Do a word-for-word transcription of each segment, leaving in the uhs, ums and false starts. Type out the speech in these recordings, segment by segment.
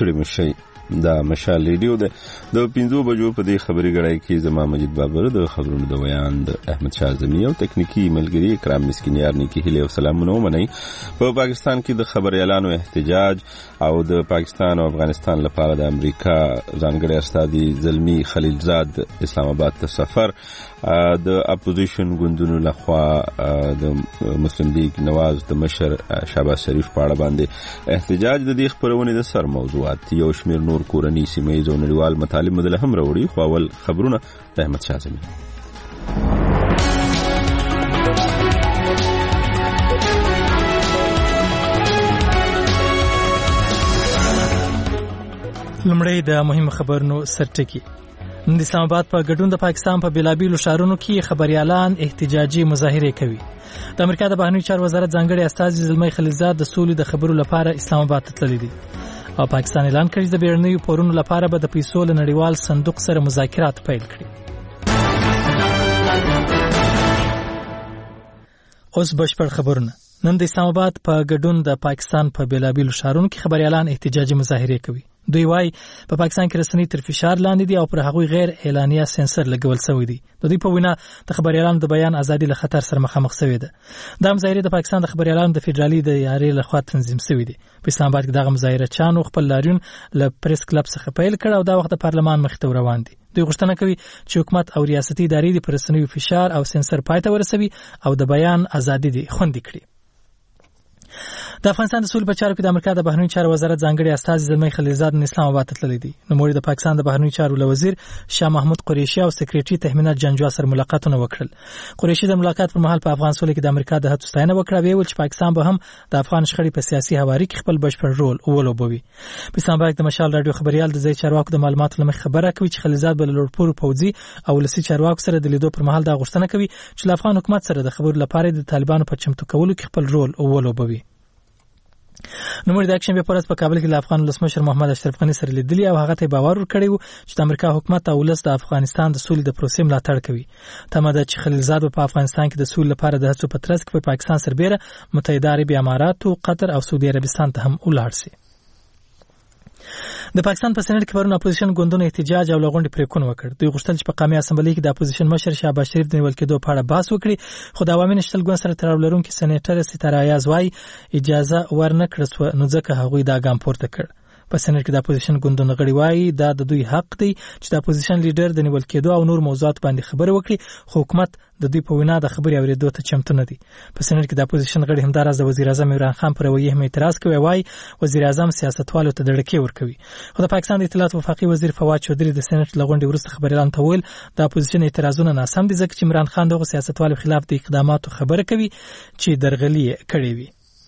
ستړي مشي دا مشال ریډیو ده د پنځو بجو په دې خبري غړای کې زما مجید بابر د خبرونو د بیان د احمد شاه زمي او تکنیکی ملګری اکرام مسکینیار نیکی هله او سلامونه ومني. په پاکستان کې د خبر اعلان او احتجاج او د پاکستان او افغانستان لپاره د امریکا ځانګړي استادي زلمی خلیلزاد اسلام آباد ته سفر د اپوزیشن ګوندونو لخوا د مسلم لیگ نواز د مشر شهباز شریف په اړه باندې احتجاج د دې خبرونه د سر موضوعات یو شمیر نور کورنی سیمه او نړیوال مطالب مدله هم راوړي. خو اول خبرونه د احمد شاه زمي. لمړی د مهمه خبرونو سرټکی. نن د اسلام آباد په ګډون د پاکستان په بیلابیلو ښارونو کې خبريالان احتجاجي مظاهره کوي. د امریکا د بهرنیو چارو وزارت ځانګړي استازي زلمی خلیلزاد د سولې د خبرو لپاره اسلام آباد ته تللی دي او پاکستان اعلان کړی د بیرنیو پورونو لپاره به د پیسو له نړیوال صندوق سره مذاکرات پیل کړي. اوس بشپړ خبرونه. نن د اسلام آباد په ګډون د پاکستان په بیلابیلو ښارونو کې خبريالان احتجاجي مظاهره کوي. دوی وايي په پاکستان کې رسنۍ تر فشار لاندې دي او پر هغوی غیر اعلانیه سنسر لګول شوی دی. د دوی په وینا د خبريالانو د بیان ازادي له خطر سره مخامخ شوې ده. دا مظاهره د پاکستان د خبريالانو د فدرالي د ادارې لخوا تنظیم شوې دي. په اسلام آباد کې دغه مظاهره چانو خپل لاریون له پریس کلب څخه پیل کړ او دا وخت د پارلمان مخ ته روان دي. دوی غوښتنه کوي چې حکومت او ریاستي ادارې د پرسنوي فشار او سنسر پای ته ورسوي او د بیان ازادي دي خوندي کړي. د افغانستان د سولې په چارو کې د امریکا د بهرنیو چارو وزارت ځانګړي استازي زلمی خلیلزاد اسلام آباد ته تللی دي. نو موږ د پاکستان د بهرنیو چارو له وزیر شاه محمود قریشي او سکریټري تهمینات جنجوا سره ملاقاتونه وکړل. قریشي د ملاقات پر مهال په افغان سولې کې د امریکا د هڅو ستاینه وکړه او ویل چې پاکستان به هم د افغان شخړې په سیاسي هواري کې خپل بشپړ رول ولوبوي. په اسلام آباد د مشال رادیو خبريال د ځای چارواکو د معلوماتو لمخې خبره کوي چې خلیلزاد بل لوړپوړ پوځي او لسی چارواکو سره د لیدو پر مهال دا غوښتنه کوي چې د افغان حکومت سره د خبرو لپاره د طالبانو په چمتو کولو کې خپل رول ولوبوي. نو موږ د اکشن به پرځ په کابل کې د افغان ولسمشر محمد اشرف غنی سره لیدلی او هغه ته باور ورکړی و چې د امریکا حکومت او ولس د افغانستان د سولې د پروسې ملاتړ کوي. تمه ده چې خلیلزاد په افغانستان کې د سولې لپاره د هڅو په ترڅ کې په پاکستان سربېره متحده عربي امارات او قطر او سعودي عربستان ته هم ولاړ شي. د پاکستان په سېنات کې پرون اپوزیشن ګوندونو احتجاج او لغونډې پریکون وکړ. دوی غوښتل چې په قومي اسمبلی کې د اپوزیشن مشر شهباز شریف د نیول کېدو په اړه بحث وکړي، خو د عوامي نشتل ګوند سره تړاو لرونکي سېنیټر ستاره ایاز وايي اجازه ورنکړه سو نو ځکه هغوی دا ګام پورته کړ. په سېنات کې د اپوزیشن ګوندونو غړي وايي دا د دوی حق دی چې د اپوزیشن لیډر د نیول کېدو او نور موضوعات باندې خبرې وکړي، خو حکومت د دوی په وینا د خبرې اورېدو ته چمتو نه دی. په سېنات کې د اپوزیشن غړي همداراز د وزیر اعظم عمران خان پر رویه هم اعتراض کوي، وايي وزیر اعظم سیاستوالو ته دړکې ورکوي. خو د پاکستان د اطلاعات وفاقي وزیر فواد چودري د سېنات لغونډې وروسته خبريالانو ته ویل د اپوزیشن اعتراضونه ناسم دي ځکه چې عمران خان دغه سیاستوالو خلاف د اقداماتو خبره کوي چې درغلي کړې وي.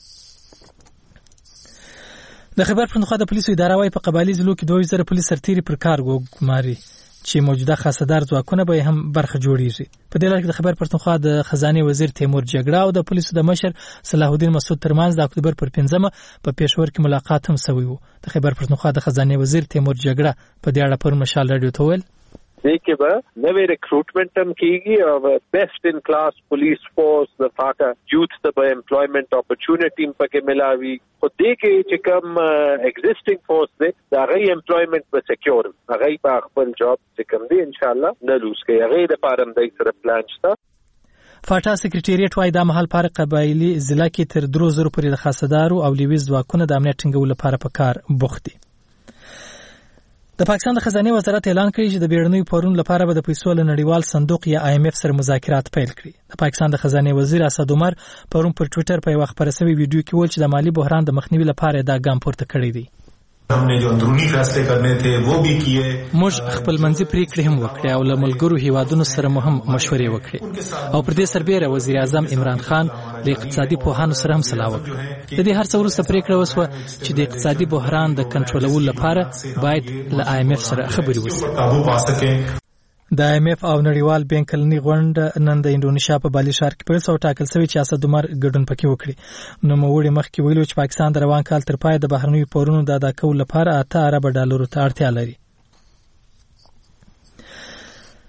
د خبر پښتونخوا د پولیسو اداره وايي په قبایلی ضلعو کې دوه زره پولیس سرتیري پر کار ګماري چې موجوده خاصدار ځواکونه به هم برخه جوړیږي. په دې لړ کې د خبر پښتونخوا د خزانه وزیر تیمور جګړه او د پولیسو د مشر صلاح الدین مسعود ترمنځ د اکتوبر پر پنځمه په پېښور کې ملاقات هم شوی و. د خبر پښتونخوا د خزانه وزیر تیمور جګړه په دې اړه پر مشال رادیو ته ویل دیکھے با نوے ریکروٹمنٹ ہم کی گی اور بیسٹ ان کلاس پولیس فورس د فاکا یوتھ د امپلائمنٹ اپورچونٹی پکې ملاوي خو دیکھے چې کوم ایگزسٹنگ فورس دی دا غي امپلائمنٹ به سکیور هغه په خپل جاب چې کوم دی ان شاء الله نه لوس کوي هغه د پارم د سره پلان شته. فاټا سکریټریټ وايي د محل پر قبایلی ضلع کې تر درو زرو پورې د خاصدارو او لیویز ځواکونه د امنیت ټینګولو لپاره په کار بوخت دي. د پاکستان د خزانه وزارت اعلان کړی چې د بیرنیو پورونو لپاره به د پیسو له نړیوال صندوق یا آی ایم اف سره مذاکرات پیل کړي. د پاکستان د خزانه وزیر اسد عمر پرون پر ټوئیټر په یو خبري سوي ویډیو کې ویل چې د مالی بحران د مخنیوي لپاره دا ګام پورته کړی دی. हमने जो अंदरूनी फैसले करने थे वो भी किए. موږ خپل منځي پریکړې هم وکړې او له ملګرو هیوادونو سره هم مشورې وکړې او پر دې سربېره وزیر اعظم عمران خان د اقتصادي پوهانو سره هم صلاح وکړه. د دې هر څه وروسته پریکړه وشوه چې د اقتصادي بحران د کنټرولولو لپاره باید له آی ایم اف سره خبرې وشي. د آی ایم اف او نړیوال بانک کلنی غونډه نن د انډونیشیا په بالي ښار کې په څو ټاکل شوی چې اسد عمر ګډون پکې وکړي. نو موړي مخکې ویلو چې پاکستان د روان کال تر پای د بهرنیو پورونو د ادا کولو لپاره اته ارب ډالرو ته اړتیا لري.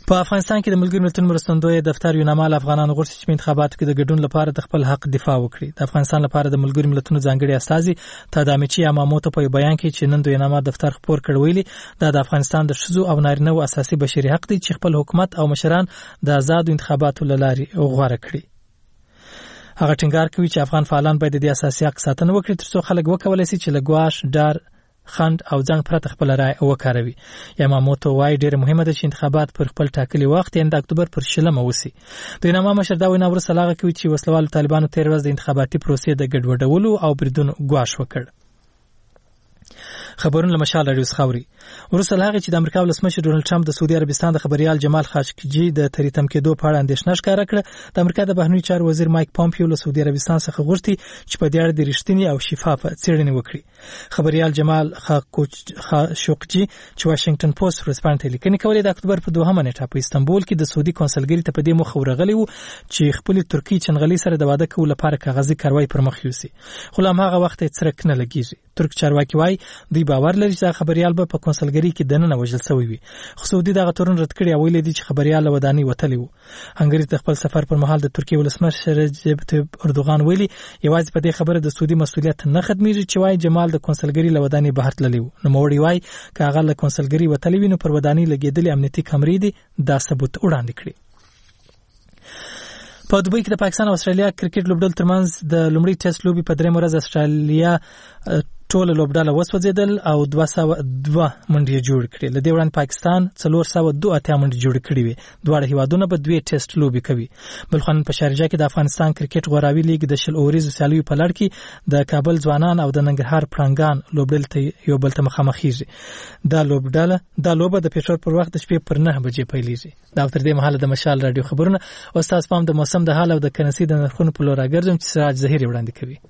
په افغانستان کې د ملګرو ملتونو مرستندوی دفتر یونامال افغانانو غوښتي چې په انتخاباتو کې د ګډون لپاره د خپل حق دفاع وکړي. د افغانستان لپاره د ملګرو ملتونو ځانګړي استازي تادامیچی یاماموتو په بیان کې چې نن د یونامال دفتر خبر کړ ویلي دا د افغانستان د ښځو او نارینه‌و اساسي بشري حق دی چې خپل حکومت او مشران د آزاد انتخاباتو له لارې غوره کړي. هغه ټینګار کوي چې افغان فعالان باید د دې اساسي حق ساتنه وکړي ترڅو خلک وکولای شي چې له ګواښ، ډار، خند او ځنګ پرته خپل رائے وکاروي. یاماموتو وايي ډېر مهمه ده چې انتخابات پر خپل ټاکلي وخت یعنې د اکتوبر پر شلمه وسی. د یوناما مشر دا وینا وروسته لاغه کوي چې وسلوالو طالبانو تیر ورځ د انتخاباتي پروسې د ګډوډولو او بریدونو ګواښ وکړ. خبرونه له مشال رادیو خاوري. وروسته لاغه چې د امریکا ولسمشر ډونالد ټرمپ د سعودي عربستان د خبريال جمال خاشقجي د تریتم کېدو په اړه اندېښنه ښکاره کړه. د امریکا د بهرنیو چارو وزیر مایک پامپیو له سعودي عربستان څخه غوښتي چې په دې اړه د رښتینی او شفافه څېړنې وکړي. خبريال جمال خاشقجي چې واشنگټن پوسټ ورسپانټ لیکنې کولې د اکتوبر په دوهمه نیټه په استانبول کې د سعودي کونسلګری ته په دې مخ ورغلی وو چې خپل ترکی چنغلي سره د واده کولو لپاره کاغذي کاروایی پر مخ یوسي. خو لا هغه وخت یې څرک نه لګیږي. ترک چارواکي وايي دوی باور لري چې خبريال به په کونسلګری کې دننه وژل شوی وي. خو سعودي دغه تورن رد کړی او ویلي دي چې خبريال له ودانۍ وتلی وو. هنګری د خپل سفر پر مهال د ترکیې ولسمشر رجب طیب اردوغان ویلي یوازې په دې خبره د سعودي مسؤلیت نه ختميږي چې وايي جمال د کونسلګری له ودانۍ بهر تللی وو. نو موړي وايي چې هغه له کونسلګری وتلی وي نو پر ودانۍ لګیدلې امنیتي کمرې دي دا ثبوت وړاندې کړي. په دوبۍ کې د پاکستان او استرالیا کرکټ لوبډل ترمنځ د لومړي ټیسټ لوبي په درې مرز استرالیا ټول لوبډاله وسوځیدل او دوه سوه دوه منډې جوړ کړې. له دې وړاندې پاکستان څلور سوه دوه اتیا منډې جوړ کړې وي. دواړه هیوادونه به دوه ټیسټ لوبي کوي. بلخان په شارجه کې د افغانستان کرکټ غوراوي لیګ د شل اوریزو سیالیو په لړ کې د کابل ځوانان او د ننګرهار پړنګان لوبډل ته یو بل ته مخامخېږي. دا لوبډاله دا لوبه د پېښور پر وخت د شپې پر نه بجې پیلېږي. دا تر دې مهاله د مشال رادیو خبرونه او استاد پام د موسم د حال او د کرنسي د نرخونو په لور راګرځم چې سراج ظهیري وړاندې کوي.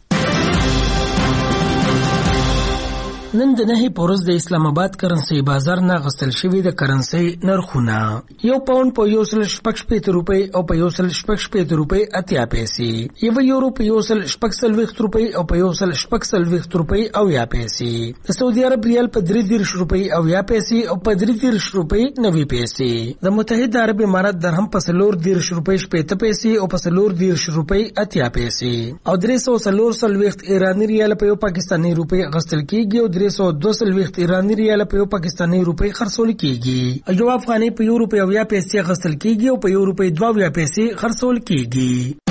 نن د نهي پورز د اسلام آباد کرنسي بازار نه غستل شوی د کرنسي نرخونه یو پاوند په یو سل شپږ شپېته روپۍ او په یو سل شپږ شپېته روپۍ اتیا پیسې، یو یورو په یو سل شپږ سلوېښت روپۍ او په یو سل شپږ سلوېښت روپۍ او یا پیسې، د سعودي عرب ریال په درې دېرش روپۍ او یا پیسې او په درې دېرش روپۍ نوي پیسې، د متحده عرب امارات درهم په څلور دېرش روپۍ شپېته پیسې او په څلور دېرش روپۍ اتیا پیسې او درې سوه څلور څلوېښت ایراني ریال په یو پاکستاني روپۍ غستل کېږي او درې سوه دوه څلوېښت ایراني ریال په یو پاکستاني روپۍ خرڅول کېږي. یو افغانۍ په یو روپۍ او یا پیسې غستل کېږي او په یو روپۍ دوه اویا پیسې خرڅول کېږي.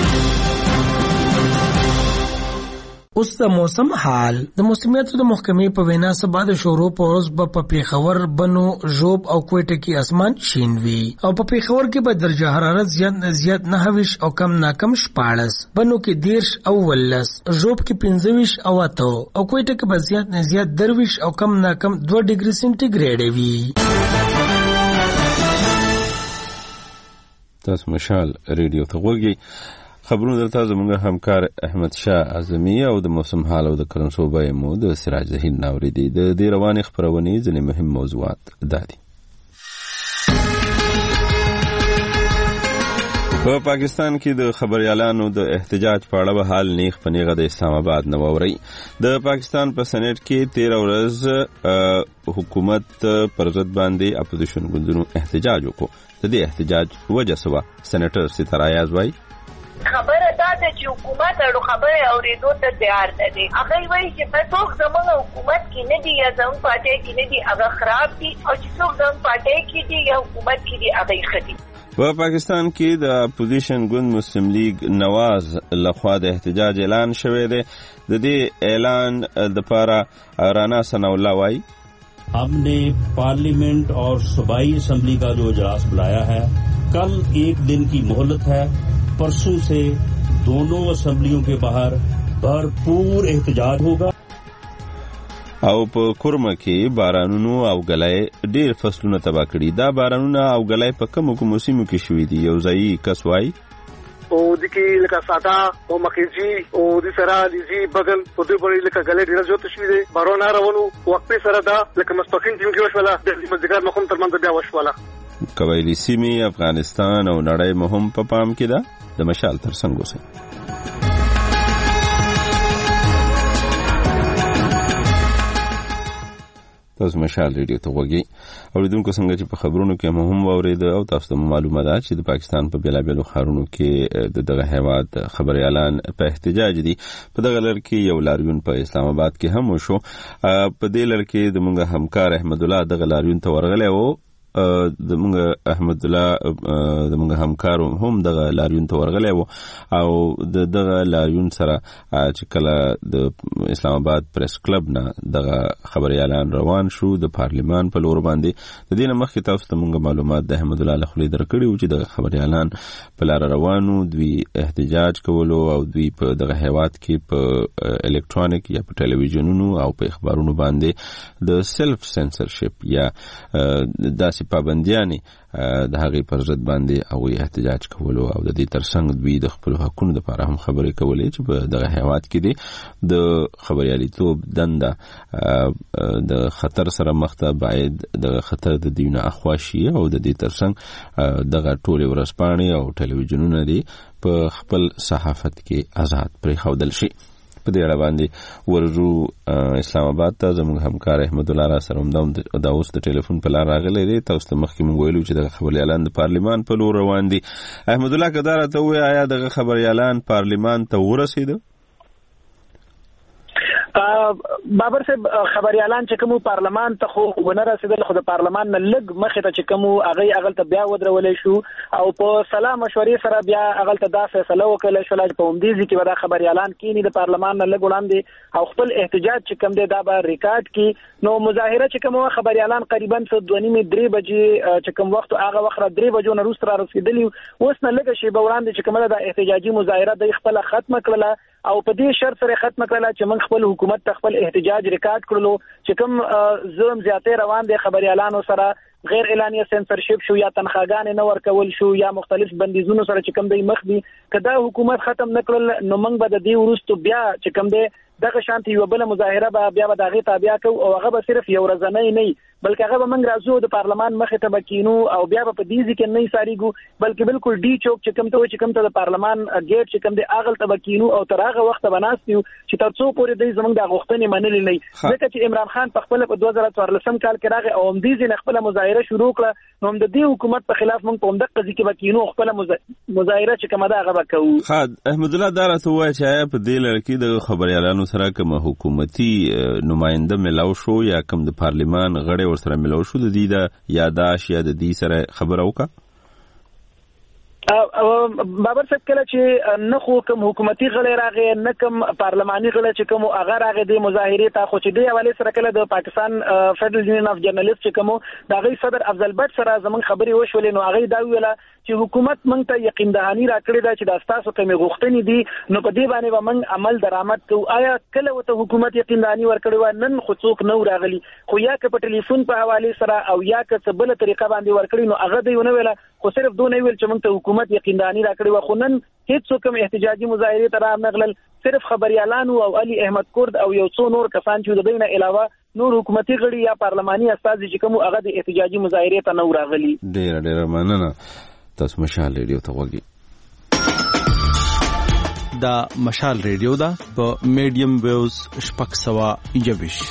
اوس د موسم حال. د موسمیاتو د محکمې په وینا سبا د شورو په ورځ به په پیښور، بنو، ژوب او کوټه کې اسمان شین وي او په پیښور کې به درجه حرارت زیات نه زیات نهه ویشت او کم نه کم شپاړس، بنو کې دېرش او ولس، ژوب کې پنځه ویشت او اته او کوټه کې به زیات نه زیات درویشت او کم نه کم دوه ډیګري سنټیګریډ وي. تاسو مشال ریډیو ته وګورئ. خبرونه دلته زموږ همکار احمد شاه اعظمي او د موسم حال او د کرنسو بیه مو د سراج ظهیر ناوریدي. د دې روانې خبرونې ځینې مهم موضوعات دادي. په پاکستان کې د خبريالانو د احتجاج په اړه حال نیغ په نیغه د اسلام آباد نه ووري. د پاکستان په سېنات کې تیر ورځ حکومت پر ضد باندې اپوزیشن ګوندونو احتجاج وکړ. د دې احتجاج وجه سوا سېنیټر ستاره یاز وايي خبره دا ده چې حکومت اړو خبره اورېدو ته تیار نه دی. هغه وایي چې په څوک زموږ حکومت کې نه دي یا زموږ پارټۍ کې نه دي هغه خراب دي او چې څوک زموږ پارټۍ کې دي یا حکومت کې دي هغه ښه دي. په پاکستان کې د اپوزیشن ګوند مسلم لیگ نواز لخوا د احتجاج اعلان شوی دی. د دې اعلان د پاره رانا ثناء الله وايي हमने पार्लियामेंट और सूबाई असेंबली का जो इजलास बुलाया है, कल एक दिन की मोहलत है. परसों से दोनों असेंबलियों के बाहर भरपूर एहतजाज होगा. او په کورمه کې بارانونو او غلای ډېر فصلونه تباہ کړي. دا بارانونه او غلای په کومو کومو سیمو کې شوي دي. یو ځایي کس وایي او د کې لکه ساده او مکیجی او د سره لزی بغل په دوی پورې لکه غلې ډیر جوړ شوی دی. بارونه راونو وخت په سره دا لکه مستقیم ټیم کې وشوله د مزګار مخم تر منځ بیا وشوله. قبایلی سیمې افغانستان او نړۍ مهم په پام کې ده. د مشال تر څنګ اوسئ. تاسو مشال ریډیو ته وګورئ اوریدونکو څنګه چې په خبرونو کې هم واورید او تاسو ته معلومه ده چې د پاکستان په بیلابیلو ښارونو کې د دغه هیواد خبري اعلان په احتجاج دي. په دغه لړ کې یو لاریون په اسلام آباد کې هم وشو. په دې لړ کې د موږ همکار احمد الله دغه لاریون ته ورغلی و. د موږ احمد الله د موږ همکار هم دغه لاریون ته ورغلی و او د دغه لاریون سره چې کله د اسلام آباد پریس کلب نه دغه خبري اعلان روان شو د پارلیمان په لور باندې. د دې نه مخکې تاسو ته موږ معلومات د احمد الله لخوا درکړي و چې دغه خبري اعلان په لار روانو دوی احتجاج کولو او دوی په دغه هیواد کې په الکترونیک یا په ټلویزیونونو او په اخبارونو باندې د سلف سنسرشپ یا داسې پابندیانی د هغې پر ضد باندې او احتجاج کولو او د دې ترڅنګ دوی د خپل حقونو لپاره هم خبرې کولې چې په دغه هیواد کې دي د خبرياليتوب دنده د خطر سره مخ ته باید د خطر د دیونه اخواشي او د دې ترڅنګ دغه ټول ورسپانې او ټلویزیونونه دي په خپل صحافت کې آزاد پرې خودل شي. په دې اړه باندې ورجو اسلام آباد ته زموږ همکار احمد الله را سره هم دا اوس د ټلیفون په لار راغلی دی. تاسو ته مخکې موږ ویلو چې دغه خبري اعلان د پارلیمان په لور روان دي. احمد الله که دا راته ووایه آیا دغه خبري اعلان پارلیمان ته ورسېده؟ بابر صاحب خبري اعلان چې کوم پارلمان ته خو ونه رسیدل خو د پارلمان نه لګ مخې ته چې کوم هغه اغل ته بیا ودرولې شو او په سلام مشورې سره بیا اغل ته دا فیصله وکړل شو چې په اومدیزي کې ودا خبري اعلان کینی د پارلمان نه لګ وړاندې او خپل احتجاج چې کوم دی دا به ریکارډ کی. نو مظاهره چې کوم خبري اعلان قریبا څه دوه نیمه درې بجې چې کوم وخت هغه وخت درې بجو نه روسته رسیدلی اوس نه لګ شي به وړاندې چې کومه د احتجاجي مظاهره د خپل ختمه کړله او په دې شرط سره ختمه کړله چې موږ خپل حکومت خپل احتجاج ریکارډ کړلو چې کوم ظلم زیاتې روان دي خبري اعلانو سره غیر اعلانیه سنسرشپ شو یا تنخواګانې نه ورکول شو یا مختلف بندیزونو سره چې کوم دی مخ دي کدا حکومت ختم نکړل نو موږ به د دې ورستو بیا چې کوم دی دغه شانتي یو بل مظاهره به بیا به دغه تابع کو او هغه به صرف یو ورځنۍ نه بلکې هغه به موږ راځو د پارلمان مخې ته بکینو او بیا به په دې ځکه نه ساریګو بلکې بالکل ډی چوک چې کوم ته چې کوم ته د پارلمان ګیټ چې کوم دی اغل ته بکینو او تر هغه وخت بناستیو چې تر څو پورې د زمونږ د غوښتنې منلې نه ځکه چې عمران خان په خپل په دوه زره څوارلسم کال کې راغی او هم دې نه خپل مظاهره شروع کړه نو هم د دې حکومت په خلاف موږ په همدغه ځکه بکینو خپل مظاهره چې کومه دا هغه وکړو. خاد احمد الله دار ته وایي چې په دې لړ کې د خبري اعلانو سره کوم حکومتي نماینده ملاو شو یا کوم د پارلیمان غړي ورسره ملاو شو د دې د یاداش یا د دې سره خبر اوکا؟ بابر صاحب کله چې نه خو کوم حکومتي غړي راغی نه کوم پارلماني غړي چې کوم هغه راغی د مظاهرې ته خو چې دی حواله سره کله د پاکستان فدرال یونین اف جرنالیست چې کوم د غي صدر افضل بټ سره زمون خبري وشولې نو هغه دا ویله چې حکومت مونږ ته یقین دهانی راکړی دا چې د تاسو کومې غوښتنې دي نو په دې باندې به موږ عمل درآمد کوو. آیا کله وته حکومت یقین دهانی ورکړی و نن خو څوک نو راغلی خو یا که په ټلیفون په حواله سره او یا که څه بل طریقه باندې ورکړی نو هغه دی ونه ویله خو صرف دوه نه ویل چې موږ ته حکومت یقین دهانی راکړی و خو نن هیڅ څوک احتجاجي مظاهره تر نغلل صرف خبري اعلان او علي احمد کورد او یو څو نور کسان چې د دینه علاوه نور حکومتي غړي یا پارلماني استاد چې کوم هغه د احتجاجي مظاهره ته نو راغلي. ډیر ډیر مننه. تاسو مشال ریډیو ته وګورئ. دا مشال ریډیو دا په میډیم ویوز شپږ سوه یوویشت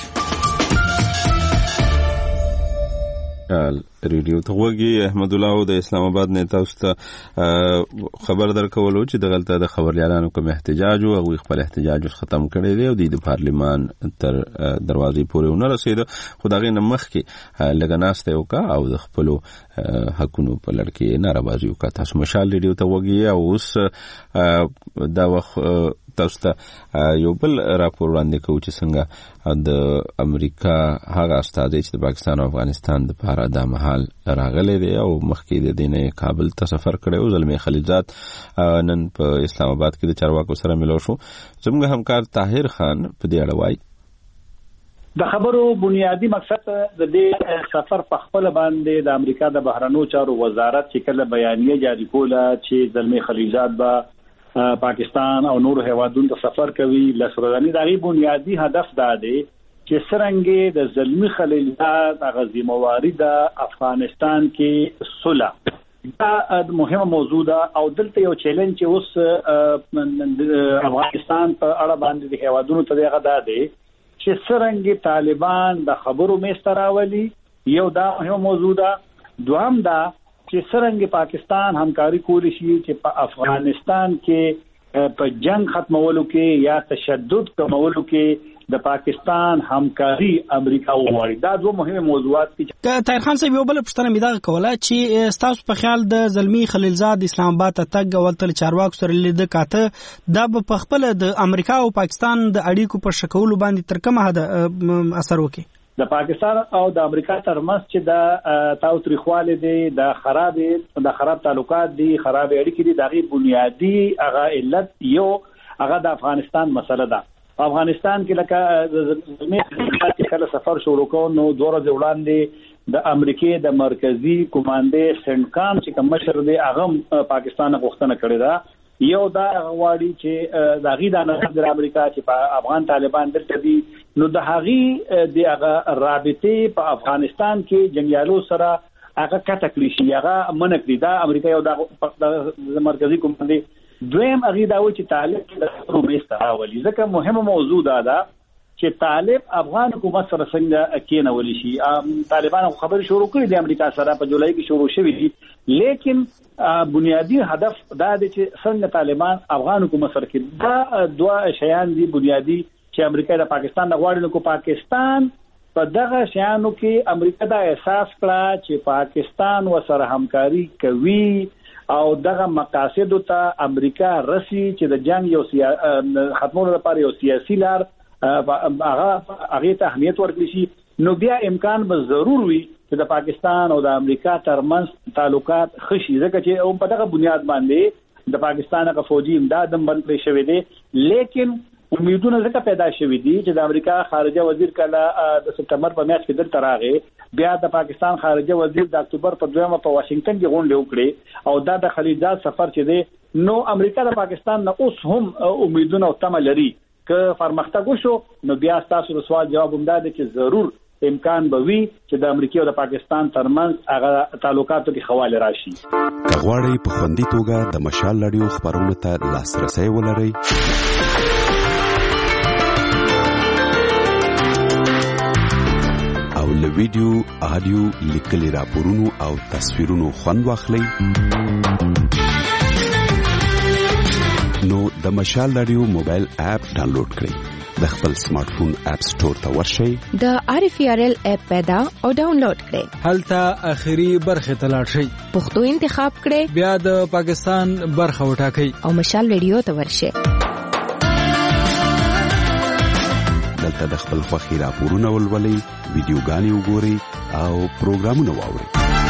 ریډیو ته وګورئ. احمد الله د اسلام آباد نه تاسو ته خبر درکولو چې دغلته د خبري اعلان کوم احتجاج او خپل احتجاج ختم کړی دی او د پارلیمان تر دروازې پورې ونه رسید خو دغه نمخ کې لګناسته وکا او د خپل حقونو په لړ کې نارضایي وکړه. تاسو مشال ریډیو ته وګورئ او اوس دا وخت تاسو ته یو بل راپور وړاندې کوو چې څنګه د امریکا هغه استاد چې د پاکستان او افغانستان د لپاره د محل راغلی دی او مخکې د دینه کابل ته سفر کړی او زلمی خلیلزاد نن په اسلام آباد کې د چارواکو سره ملو شو. زموږ همکار طاهر خان په دې اړه وایي د خبرو بنیادی مقصد د دې سفر په خپل باندې د امریکا د بهرنیو چارو وزارت چې کله بیانیه جاری کوله چې زلمی خلیلزاد به پاکستان او نور هیوادونو ته سفر کوي لسرانی دغه بنیادی هدف دا دی چې څنګه د زلمی خلیلزاد هغه ذمہواری د افغانستان کې صلح دا مهمه موضوع ده او دلته یو چیلنج چې اوس افغانستان په اړه باندې د هیوادونو ته دغه ده چې څرنګه طالبان د خبرو مستراولي یو دا مهمه موضوع ده. دوام دا چې څرنګه پاکستان همکاري کولی شي چې په افغانستان کې په جنگ ختمولو کې یا تشدد کمولو کې د پاکستان همکاري امریکا وغواړي. دا دوه مهمه موضوعات دي. طاهر خان صاحب یو بل پښتنه مې دا کوله چې تاسو په خیال د زلمی خلیلزاد اسلام آباد ته تګ او تل چارواکو سره لید کاته دا په خپل د امریکا او پاکستان د اړیکو په شکولو باندې تر کومه حد اثر وکړي؟ د پاکستان او د امریکا ترمنځ چې د تاوتریخواله دي د خراب د خراب تعلقات دي خراب اړیکې دي دغه بنیادی هغه علت یو هغه د افغانستان مسله ده. افغانستان کې لکه زموږ کله سفر شروع کوو نو دوه ورځې وړاندې د امریکای د مرکزی کمانډې سنټکام چې کوم مشر دی هغه پاکستان غوښتنه کړې ده یو دا غواړي چې د غي د نظر امریکا چې په افغان طالبان دلته دي نو د هغي د هغه رابطې په افغانستان کې جنگیالو سره هغه کټ کړی شي هغه منکړي دا امریکا یو د مرکزی کمانډې دویم هغه دا و چې طالب د رومېسته راولي ځکه مهمه موضوع دا ده چې طالب افغان حکومت سره څنګه کېنول شي. طالبان خبرې شروع کړې د امریکا سره په جولای کې شروع شوې دي لیکن بنیادی هدف دا دی چې څنګه طالبان افغان حکومت سره کې دا دوه شیان دي بنیادی چې امریکا د پاکستان د غواړي نو کو پاکستان په دغه شیانو کې امریکا دا احساس کړه چې پاکستان وسره همکاري کوي او دغه مقاصد ته امریکا رسی چې د جنگ یو ختمولو لپاره یو سیاسي لار هغه هغه ته اهمیت ورکړي شي نو بیا امکان به ضرور وي چې د پاکستان او د امریکا ترمنځ تعلقات خشي ځکه چې په دغه بنیاد باندې د پاکستان غو فوجي امداد هم بند کړی شوی دی لیکن امیدونه ځکه پیدا شوې دي چې د امریکا خارجه وزیر کله د سپتمبر په میاشت کې دلته راغی بیا د پاکستان خارجه وزیر د اکتوبر په دویمه په واشنگټن کې غونډه وکړي او دا د خلیلزاد سفر چې دی نو امریکا د پاکستان نه اوس هم امیدونه او تمه لري که پرمختګ وشو نو بیا تاسو د سوال جواب هم دا دی چې ضرور امکان به وي چې د امریکا او د پاکستان ترمنځ هغه تعلقاتو کې خواله راشي. کغواړی په خوندي توګه د مشال رادیو خبرونو ته لاسرسي ولرئ او له ویډیو آډیو لیکلي راپورونو او تصویرونو خوند واخلئ نو د مشال رادیو موبایل اپ ډاونلوډ کړئ د خپل سمارټ فون اپ سٹور ته ورشئ د آر اف ار ال اپ پیدا او ډاونلوډ کړئ هلته اخري برخه ته لاړ شئ پښتو انتخاب کړئ بیا د پاکستان برخه وټاکئ او مشال رادیو ته ورشئ دلته د خپل خوښي راپورونه ولولئ ویډیوګانې وګورئ او پروګرامونه واورئ.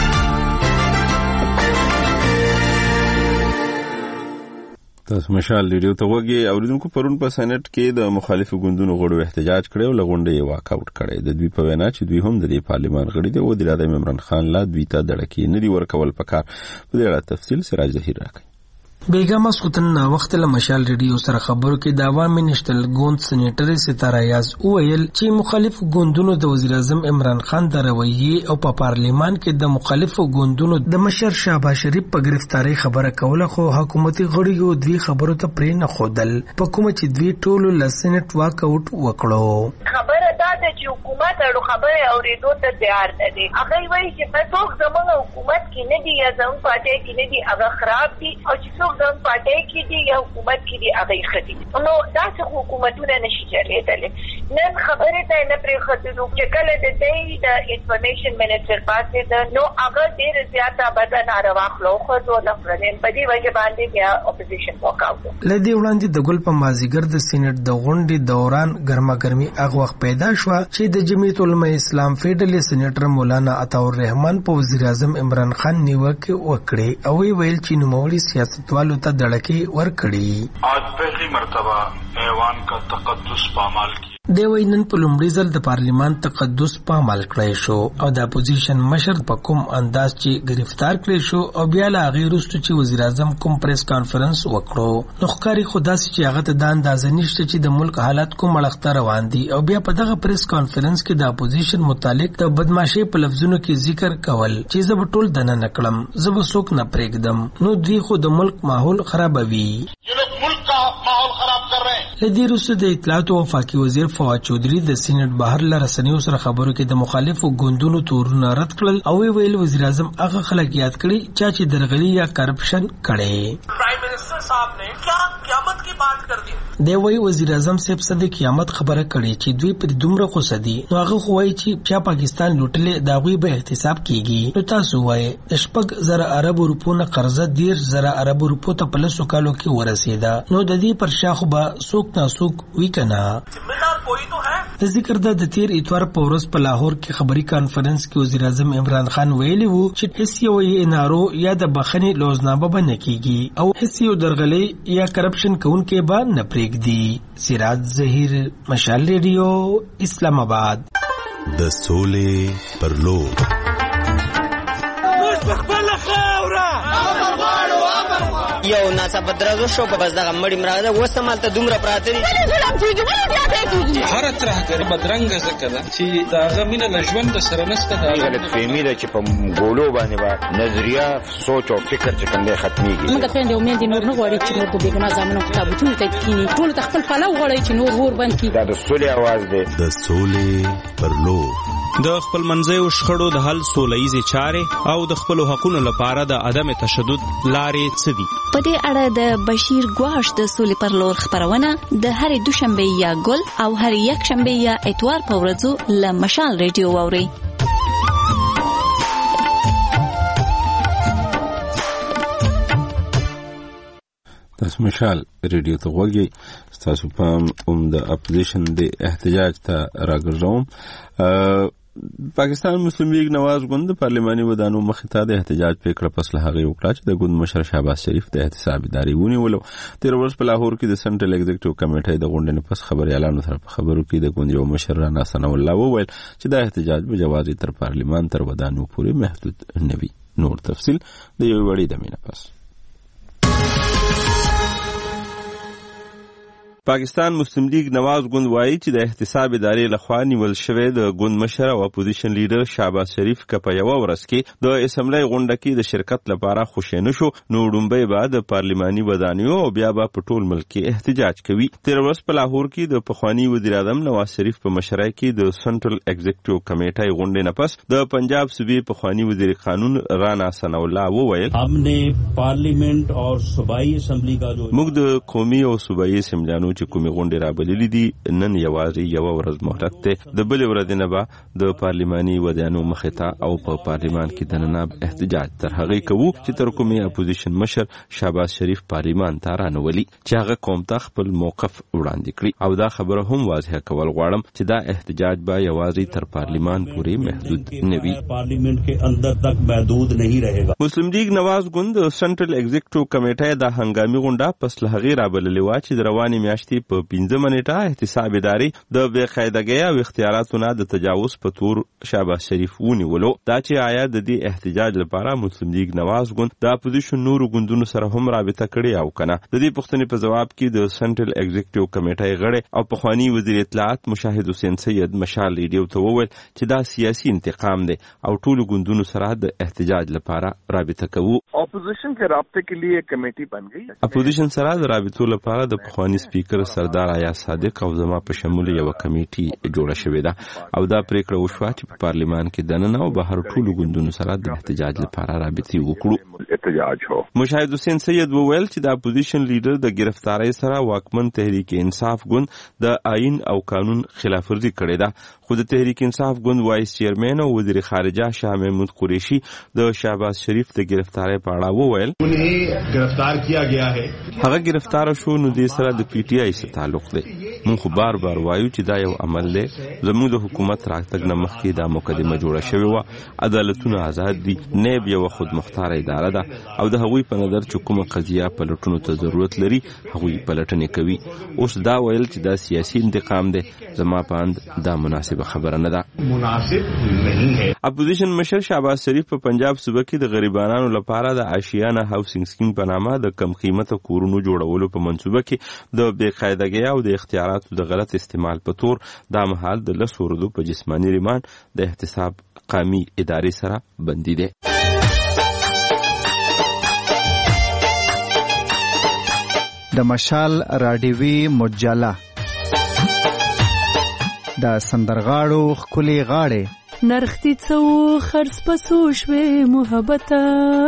تاسو مشال ریډیو ته وګورئ. اوریدونکو پرون په سېنات کې د مخالفو ګوندونو غړو احتجاج کړی او لغونډه یې واک اوټ کړی. د دوی په وینا چې دوی هم د پارلمان غړي دي او د اعظم عمران خان لا دوی ته دړکی نه دی ورکول پکار. په دې اړه تفصیل سراج ظهیر راکړي. بیگا مسخوتن وخت له مشال ریډیو سره خبرو کې د عوامي نشټل ګوند سېنیټر ستاره یاز وویل چې مخالف ګوندونو د وزیر اعظم عمران خان د رویې او په پارلیمان کې د مخالفو ګوندونو د مشر شهباز شریف په گرفتاری خبره کوله خو حکومتي غړیو دوی خبرو ته پرې نه خودل په کوم چې دوی ټول له سېنیټ واک اوټ وکړو. خبره دا ده چې حکومت اړو خبره اورېدو ته تیار نه دي. هغه وایي چې په څوک زموږ حکومت کې نه دي یا زموږ پارټي کې نه دي هغه خراب دي او چې څوک زموږ پارټي کې دي یا حکومت کې دي هغه خدي. نو دا څه حکومتونه نشي چلېدلی. نن خبره ته نه پرې خدو چې کله د دې د انفارمیشن منیسټر پاتې ده نو هغه ډېر زیاته بدن ناروا خلو خو د پرلین په دې وجه باندې بیا اپوزیشن واک اوټ. لدی وړاندې د ګل په مازیګر د سېنات د غونډې دوران ګرما ګرمي هغه وخت پیدا شو چې د جمعیت العلماء اسلام فیډرل سېنیټر مولانا عطاء الرحمن په وزیر اعظم عمران خان نیوکه وکړي او ویل چې نوموړي سیاستوالو ته دړکې ورکړي. आज पहली मर्तबा ऐवान का तकद्दुस पामाल किया. د وینن په لومړي ځل د پارلیمان تقدس پامال کړی شو او د اپوزیشن مشر په کوم انداز چې گرفتار کړی شو او بیا لا غیر واستو چې وزیر اعظم کوم پریس کانفرنس وکړو نو ښکاری خدا سي چې هغه ته د اندازې نشته چې د ملک حالات کوم ملخته روان دي او بیا په دغه پریس کانفرنس کې د اپوزیشن متعلق د بدمعشي په لفظونو کې ذکر کول چې زه به ټول دنه نکړم زه به څوک نه پرېږدم نو دوی خو د ملک ماحول خرابوي. ये लोग मुल्क का माहौल खराब कर रहे हैं. لدی روسو د اطلاعات او وفاقي وزیر فواد چودري د سېنات بهر له رسنیو سره خبرو کې د مخالفو ګوندونو تورونه رد کړل او ویل وزیر اعظم هغه خلک یاد کړي چې درغلي یا کرپشن کړي. प्राइम मिनिस्टर साहब ने क्या क़यामत की बात कर दी. دی وی وزیر اعظم صاحب صد قیامت خبره کړي چې دوی په دومره خو سدي نو هغه خو وایي چې چا پاکستان لوټلې دا غوي به احتساب کیږي. نو تاسو وایي شپږ زره عرب روپو نه قرضه ډیر زره عرب روپو ته په لسو کالو کې ورسېده. نو د دې پر شاخ به څوک ناسوک وی کنه. ذکر ده د تیر اتوار په ورځ په لاهور کې خبري کانفرنس کې وزیر اعظم عمران خان ویلي وو چې هیڅ یو انارو یا د بخښنې لوزنامه به نه کیږي او هیڅ یو درغلي یا کرپشن کوونکې به نه پرېږدي. سراج ظهیر، مشال ریډیو، اسلام آباد. د سولې پر لور یو ناڅاپه درازو شو په بس دغه مړی مراغه وسته مالته دومره پراته دي هر طرح کړي بدرنګ زکه ده چې داغه مینه له ژوند سره نسته. دا غلط فهمي ده چې په ګولو باندې با نظریه سوچ او فکر چې کوم ختميږي. موږ ته د امید نور نه غواړي چې نور د بیګنا زمونږ کتابونه ته کینی ټول تخپل پلو غواړي چې نور ور باندې دا د سولې आवाज ده. د سولې پر لور د خپل منځیو شخړو د حل سولهییزې چارې او د خپلو حقونو لپاره د عدم تشدد لارې څه دي؟ په دې اړه د بشیر ګواش د سولې پر لور خبرونه د هرې دوشنبه یا ګل او هرې یک شنبه یا اتوار په ورځو له مشال ریډیو واورئ. تاسو مشال ریډیو ته غوږی. تاسو پام اوم د اپوزیشن د احتجاج ته راګرځوم. پاکستان مسلم لیگ نواز ګوند پارلماني ودانو مخې ته د احتجاج پریکړه پس له هغې وکړه چې د ګوند مشر شهباز شریف د احتساب ادارې ونیولو. تېره ورځ په لاهور کې د سنټرل ایگزیکټیو کمیټې د غونډې نه پس خبریالانو سره په خبرو کې د ګوند یو مشر رانا ثناء الله وویل چې دا احتجاج به جوازي تر پارلمان تر ودانو پورې محدود نه وي. نور تفصیل د یوې وړې دمې نه پس. پاکستان مسلم لیگ نواز ګوند وایي چې د احتساب ادارې لخوا نیول شوی د ګوند مشر او اپوزیشن لیډر شهباز شریف که په یوه ورځ کې د اسمبلی غونډه کې د شرکت لپاره خوشی نه شو نو ډومبی به د پارلماني ودانیو او بیا به په ټول ملک کې احتجاج کوي. تېره ورځ په لاهور کې د پخواني وزیر اعظم نواز شریف په مشرۍ کې د سنټرل ایگزیکټیو کمیټې غونډې نه پس د پنجاب صوبې پخواني وزیر قانون رانا ثناء الله وویل हम ने पार्लियामेंट और सूबाई असेंबली का जो موږ د قومي او صوبایي اسمبلیانو چې کومې غونډې رابللې دي نن یوازې یوه ورځ مهلت دی. د بلې ورځې نه به د پارلماني ودانو مخې ته او په پارلمان کې دننه احتجاج تر هغې کوو چې تر کومې اپوزیشن مشر شهباز شریف پارلمان ته رانولي چې هغه قوم ته خپل موقف وړاندې کړي. او دا خبره هم واضحه کول غواړم چې دا احتجاج به یوازې تر پارلمان پورې محدود نه وي. पार्लियामेंट के अंदर तक محدود नहीं रहेगा. مسلم لیگ نواز ګوند سنټرل ایگزیکټیو کمیټې د هنګامي غونډه پس له هغې رابللې وه چې د روانې میاشتې په پنځمه نیټه احتساب ادارې د بې قاعدګۍ او اختیاراتو نه د تجاوز په تور شهباز شریف ونیولو. دا چې آیا د دې احتجاج لپاره مسلم لیگ نواز ګوند د اپوزیشن نورو ګوندونو سره هم رابطه کړې او کنه. د دې پوښتنې په جواب کې د سنټرل ایگزیکټیو کمیټې غړی او پخوانی وزیر اطلاعات مشاهد حسین سید مشال ریډیو ته وویل چې دا سیاسي انتقام دی او ټولو ګوندونو سره د احتجاج لپاره رابطه کوو. اپوزیشن کے رابطے کے لیے کمیٹی بن گئی. اپوزیشن سره د رابطو لپاره د پخوانی سپیکر سردار آیا صادق او زما په شمول یو کمیټي جوړه شوې ده او دا پریکړه وشوه چې په پارلمان کې دننه او بهر ټولو ګوندونو سره د احتجاج لپاره رابطې وکړو. احتجاج هو. مشاهد حسین سید وویل چې د اپوزیشن لیډر د گرفتاری سره واکمن تحریک انصاف ګوند د آئین او قانون خلاف ورزي کړې ده. خو د تحریک انصاف ګوند وایس چیرمن او وزیر خارجه شاه محمود قریشي د شهباز شریف د گرفتاری په اړه وویل انہیں گرفتار کیا گیا ہے. هغه گرفتار شو نو د سره د پی ټی آی سره تعلق دی. مونږ خو بار بار وایو چې دا یو عمل دی. زموږ د حکومت راکتګ نه مخکې دا مقدمه جوړه شوې وه. عدالتونه آزاد دي. نیب یو خود مختار اداره ده او د هغوی په نظر چې کومه قضیه پلټونو ته ضرورت لري هغوی پلټنې کوي. اوس دا ویل چې دا سیاسي انتقام دی زما په اند دا مناسبه خبره نه ده. مناسب نہیں ہے. اپوزیشن مشر شهباز شریف په پنجاب صوبه کې د غریبانو لپاره د آشیانه هاوسینګ سکیم په نامه د کم قیمته کورونو جوړولو په منصوبه کې د بې قاعدګۍ او د اختیاراتو د غلط استعمال په تور دا مهال د لسو ورځو په جسماني ریماند د احتساب قامي ادارې سره بندي دی. د مشال راډیوي مجله د سندرغاړو ښکلې غاړې نرختی څو خرڅ پسو شوې محبته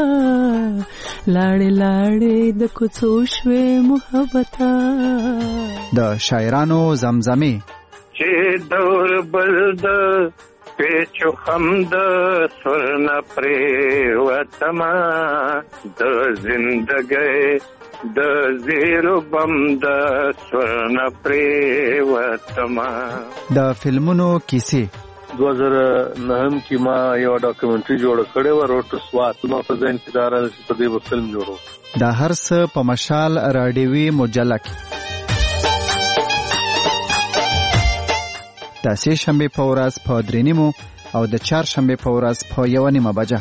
لاړې لاړې د کوڅو شوې محبته د شاعرانو زمزمې چې دور بل د پیچو خم د سرنا پریوتما د زندګۍ د زیرو بم د سرنا پریوتما د فلمونو کیسې دو هزار نهم کې ما یو ډاکومنټري جوړ کړې و روټ ټو سوات ما په ځین کې دار په دې فلم جوړو د هر څه په مشال راډیوي مجله کې د سه شنبه په ورځ په درې نیمو او د چهار شنبه په ورځ په یو نیمه بجه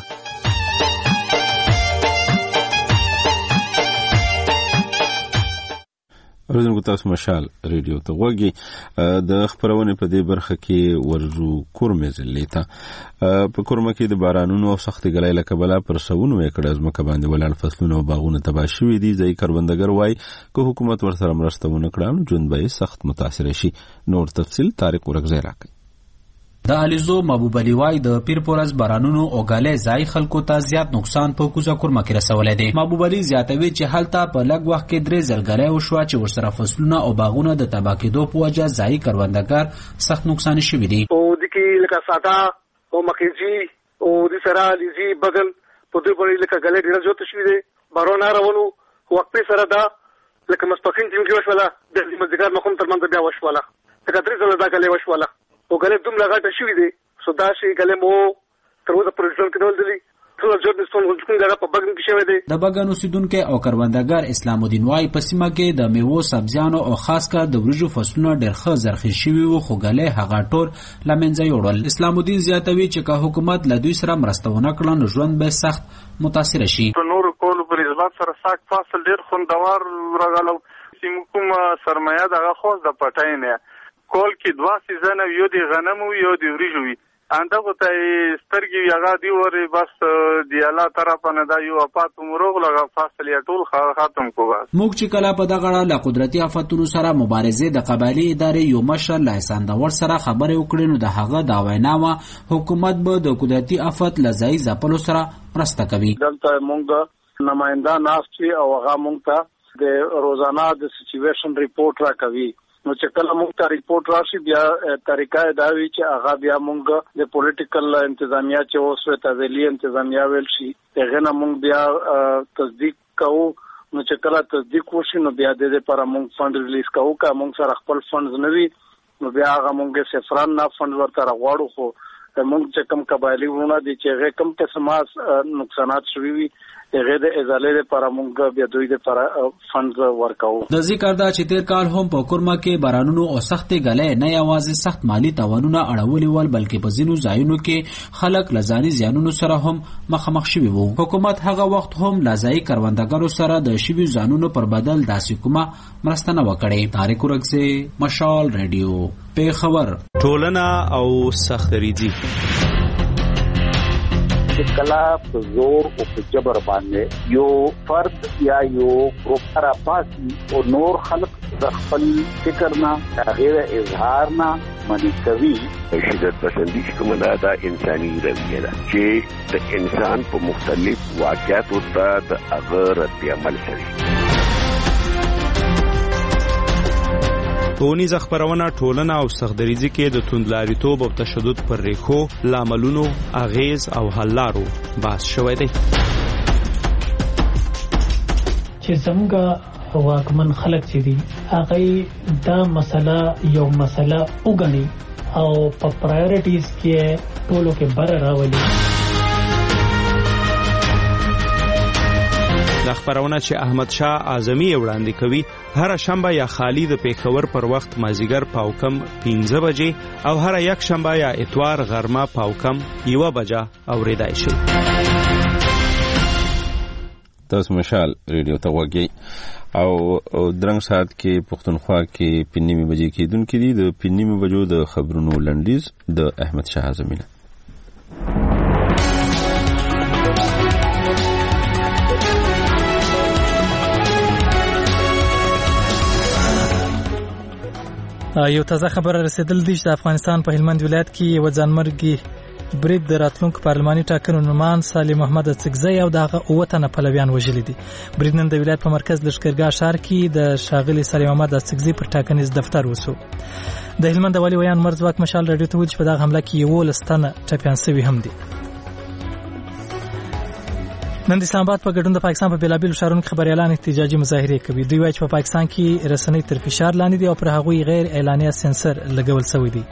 ورځنګو تاسو مشال ریډیو ته وګورئ د خبرونه په دې برخه کې ورزو کورمه زلیتا په کورمه کې د بارانونو او سخت ګلای له کبله پر سونو ایکړ ازمکه باندې ولړ فصلونه او باغونه تباہ شوي دي ځای کروندګر وای که حکومت ورسره مرسته ونه کړي ژوند به سخت متاثر شي نور تفصیل طارق ورغزی راکړي د الیزو محبوب علي وای د پیر پورز بارانونو او غالې ځای خلکو ته زیات نقصان په کوزه کورمه کې رسولې دي محبوب علي زیاتوي چې حالت په لږ وخت کې درې زلګلې او شوا چې ورسره فصلونه او باغونه د تباہ کېدو په وجه ځای کروندګر سخت نقصان شوي دي او د کې لکه ساده او مکیجی او د سره لیزي بدل په دې پورې لکه غالې ډېر جوړ شوي دي بارونه راونو وخت سره دا لکه مستقیم ټیم کې وشوله د مزګار مخم تر منځ بیا وشوله لکه درې زله دا غالې وشوله او غلې دوم لګاټه شوې دي سودا شي غلې مو تر اوسه پر ځل کې ولدلې ټول جوړنستون ولکم دا په بګن کې شوې دي د بګن اوسیدونکو او کروندګر اسلام الدین وای په سیمه کې د میوو سبزیانو او خاص کر د ورجو فصلونو ډېر ښه زرخې شوي وو خو غلې هغه ټول لمنځه یوړل اسلام الدین زیاتوي چې که حکومت له دوی سره مرسته ونه کړي نو ژوند به سخت متاثر شي نور کول پر اثبات سره ساک فاصل ډېر خوندور راغلو سیمه کوم سرمایه دغه خاص د پټاینه کول کې دوا سیزن یو دی غنم یو دی وریجو وي انده ته سترګي یغا دی ورې بس دی الله طرف نه دا یو اپات مروغ لغه فاصله ټول ختم کو بس موږ چې کله په دغه له قدرتي آفاتونو سره مبارزه د قبایلی ادارې یو مشر لایسان دور سره خبرې وکړې نو د هغه دا ویناوه حکومت به د قدرتي آفات لزای ځپلو سره مرسته کوي دلته موږ نمائنده ناستي او هغه موږ ته د روزانه د سچويشن ریپورت را کوي نو چې کله موږ ته ریپورت راشي بیا طریقه دا وی چې هغه بیا موږ د پولیټیکل انتظامیه چې اوس ته ویلي انتظامیه ویل شي هغه نه موږ بیا تصدیق کوو نو چې کله تصدیق وشي نو بیا د دې لپاره موږ فند ریلیز کوو که موږ سره خپل فند نه وي نو بیا هغه موږ صفران نه فند ورته راغواړو خو موږ چې کم قبایلی ورونه دي چې هغه کم قسمه نقصانات شوي وي هغه د ازاله لپاره موږ بیا دوی لپاره فند ورکاو د ذکر دا چې تیر کال هم په کورما کې بارانونو او سختې غلې نه یوازې سخت مالی تاوانونه اړولې ول بلکې په ځینو ځایونو کې خلک لزاني زیانونو سره هم مخامخ شوي وو حکومت هغه وخت هم لزای کروندګرو سره د شوي ځانونو پر بدل داسې کومه مرسته نه وکړي طارق ورغزی مشال ریډیو په خبر ټولنه او سختریزي کلا په زور او په جبر باندې یو فرد یا یو ګروپ را پاسي او نور خلق د خپل فکر نه غیر اظهار نه منی کوي شدت پسندی کومه دا انساني رویه ده چې د انسان په مختلف واقعاتو ته د هغه رد عمل کوي ټولنیز خبرونه ټولنه او سختدریزي کې د توندلاریتوب او تشدد پر ریښو لاملونو اغیز او حل لارو بحث شوی دی چې څنګه واکمن خلک چې دي هغه دا مسله یو مسله وګڼي او په پرایورټیز کې ټولو کې بر راولي د خبرونه چې احمد شاه اعظمي وړاندې کوي هر شنبه یا خالی د پیښور پر وخت مازیګر پاوکم پنځه بجې او هر یک شنبه یا اتوار غرمه پاوکم یو بجه اوریدای شي تاسو مشال ریډیو ته وګورئ او درنګ سات کې پښتونخوا کې پنځمه بجې کې دن کې دي د پنځمه بجو د خبرونو لنډیز د احمد شاه اعظمي یو تازه خبر رسیدل دی چې د افغانستان په هلمند ولایت کې یو ځانمرګي برید د راتلونکو پارلماني ټاکنو نومان سالم محمد څکزی او دغه اوه تنه پلویان وژلي دي. برید نن د ولایت په مرکز لښکرګاه ښار کې د شاغلي سالم محمد څکزی پر ټاکنیز دفتر وسو. د هلمند والي ویان مرزواک مشال رادیو ته ویل چې په دغه حمله کې یو لستنه ټپیان شوي هم دي. نن د اسلام آباد په ګډون د پاکستان په بیلابیلو ښارونو کې خبريالان احتجاجي مظاهره کوي. دوی وایي چې په پاکستان کې رسنۍ تر فشار لاندې دي او پر هغوی غیر اعلانیه سنسر لګول شوی دی.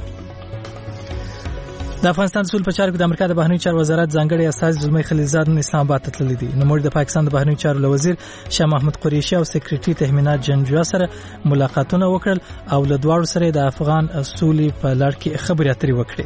د افغانستان د سولې په چارو کې د امریکا د بهرنیو چارو وزارت ځانګړي استازي زلمي خلیلزاد نن اسلام آباد ته تللي دي. نو موږ د پاکستان د بهرنیو چارو وزیر شاه محمود قریشي او سکریټري تهمینات جنجوا سره ملاقاتونه وکړل او له دواړو سره د افغان سولې په لړ کې خبرې اترې وکړې.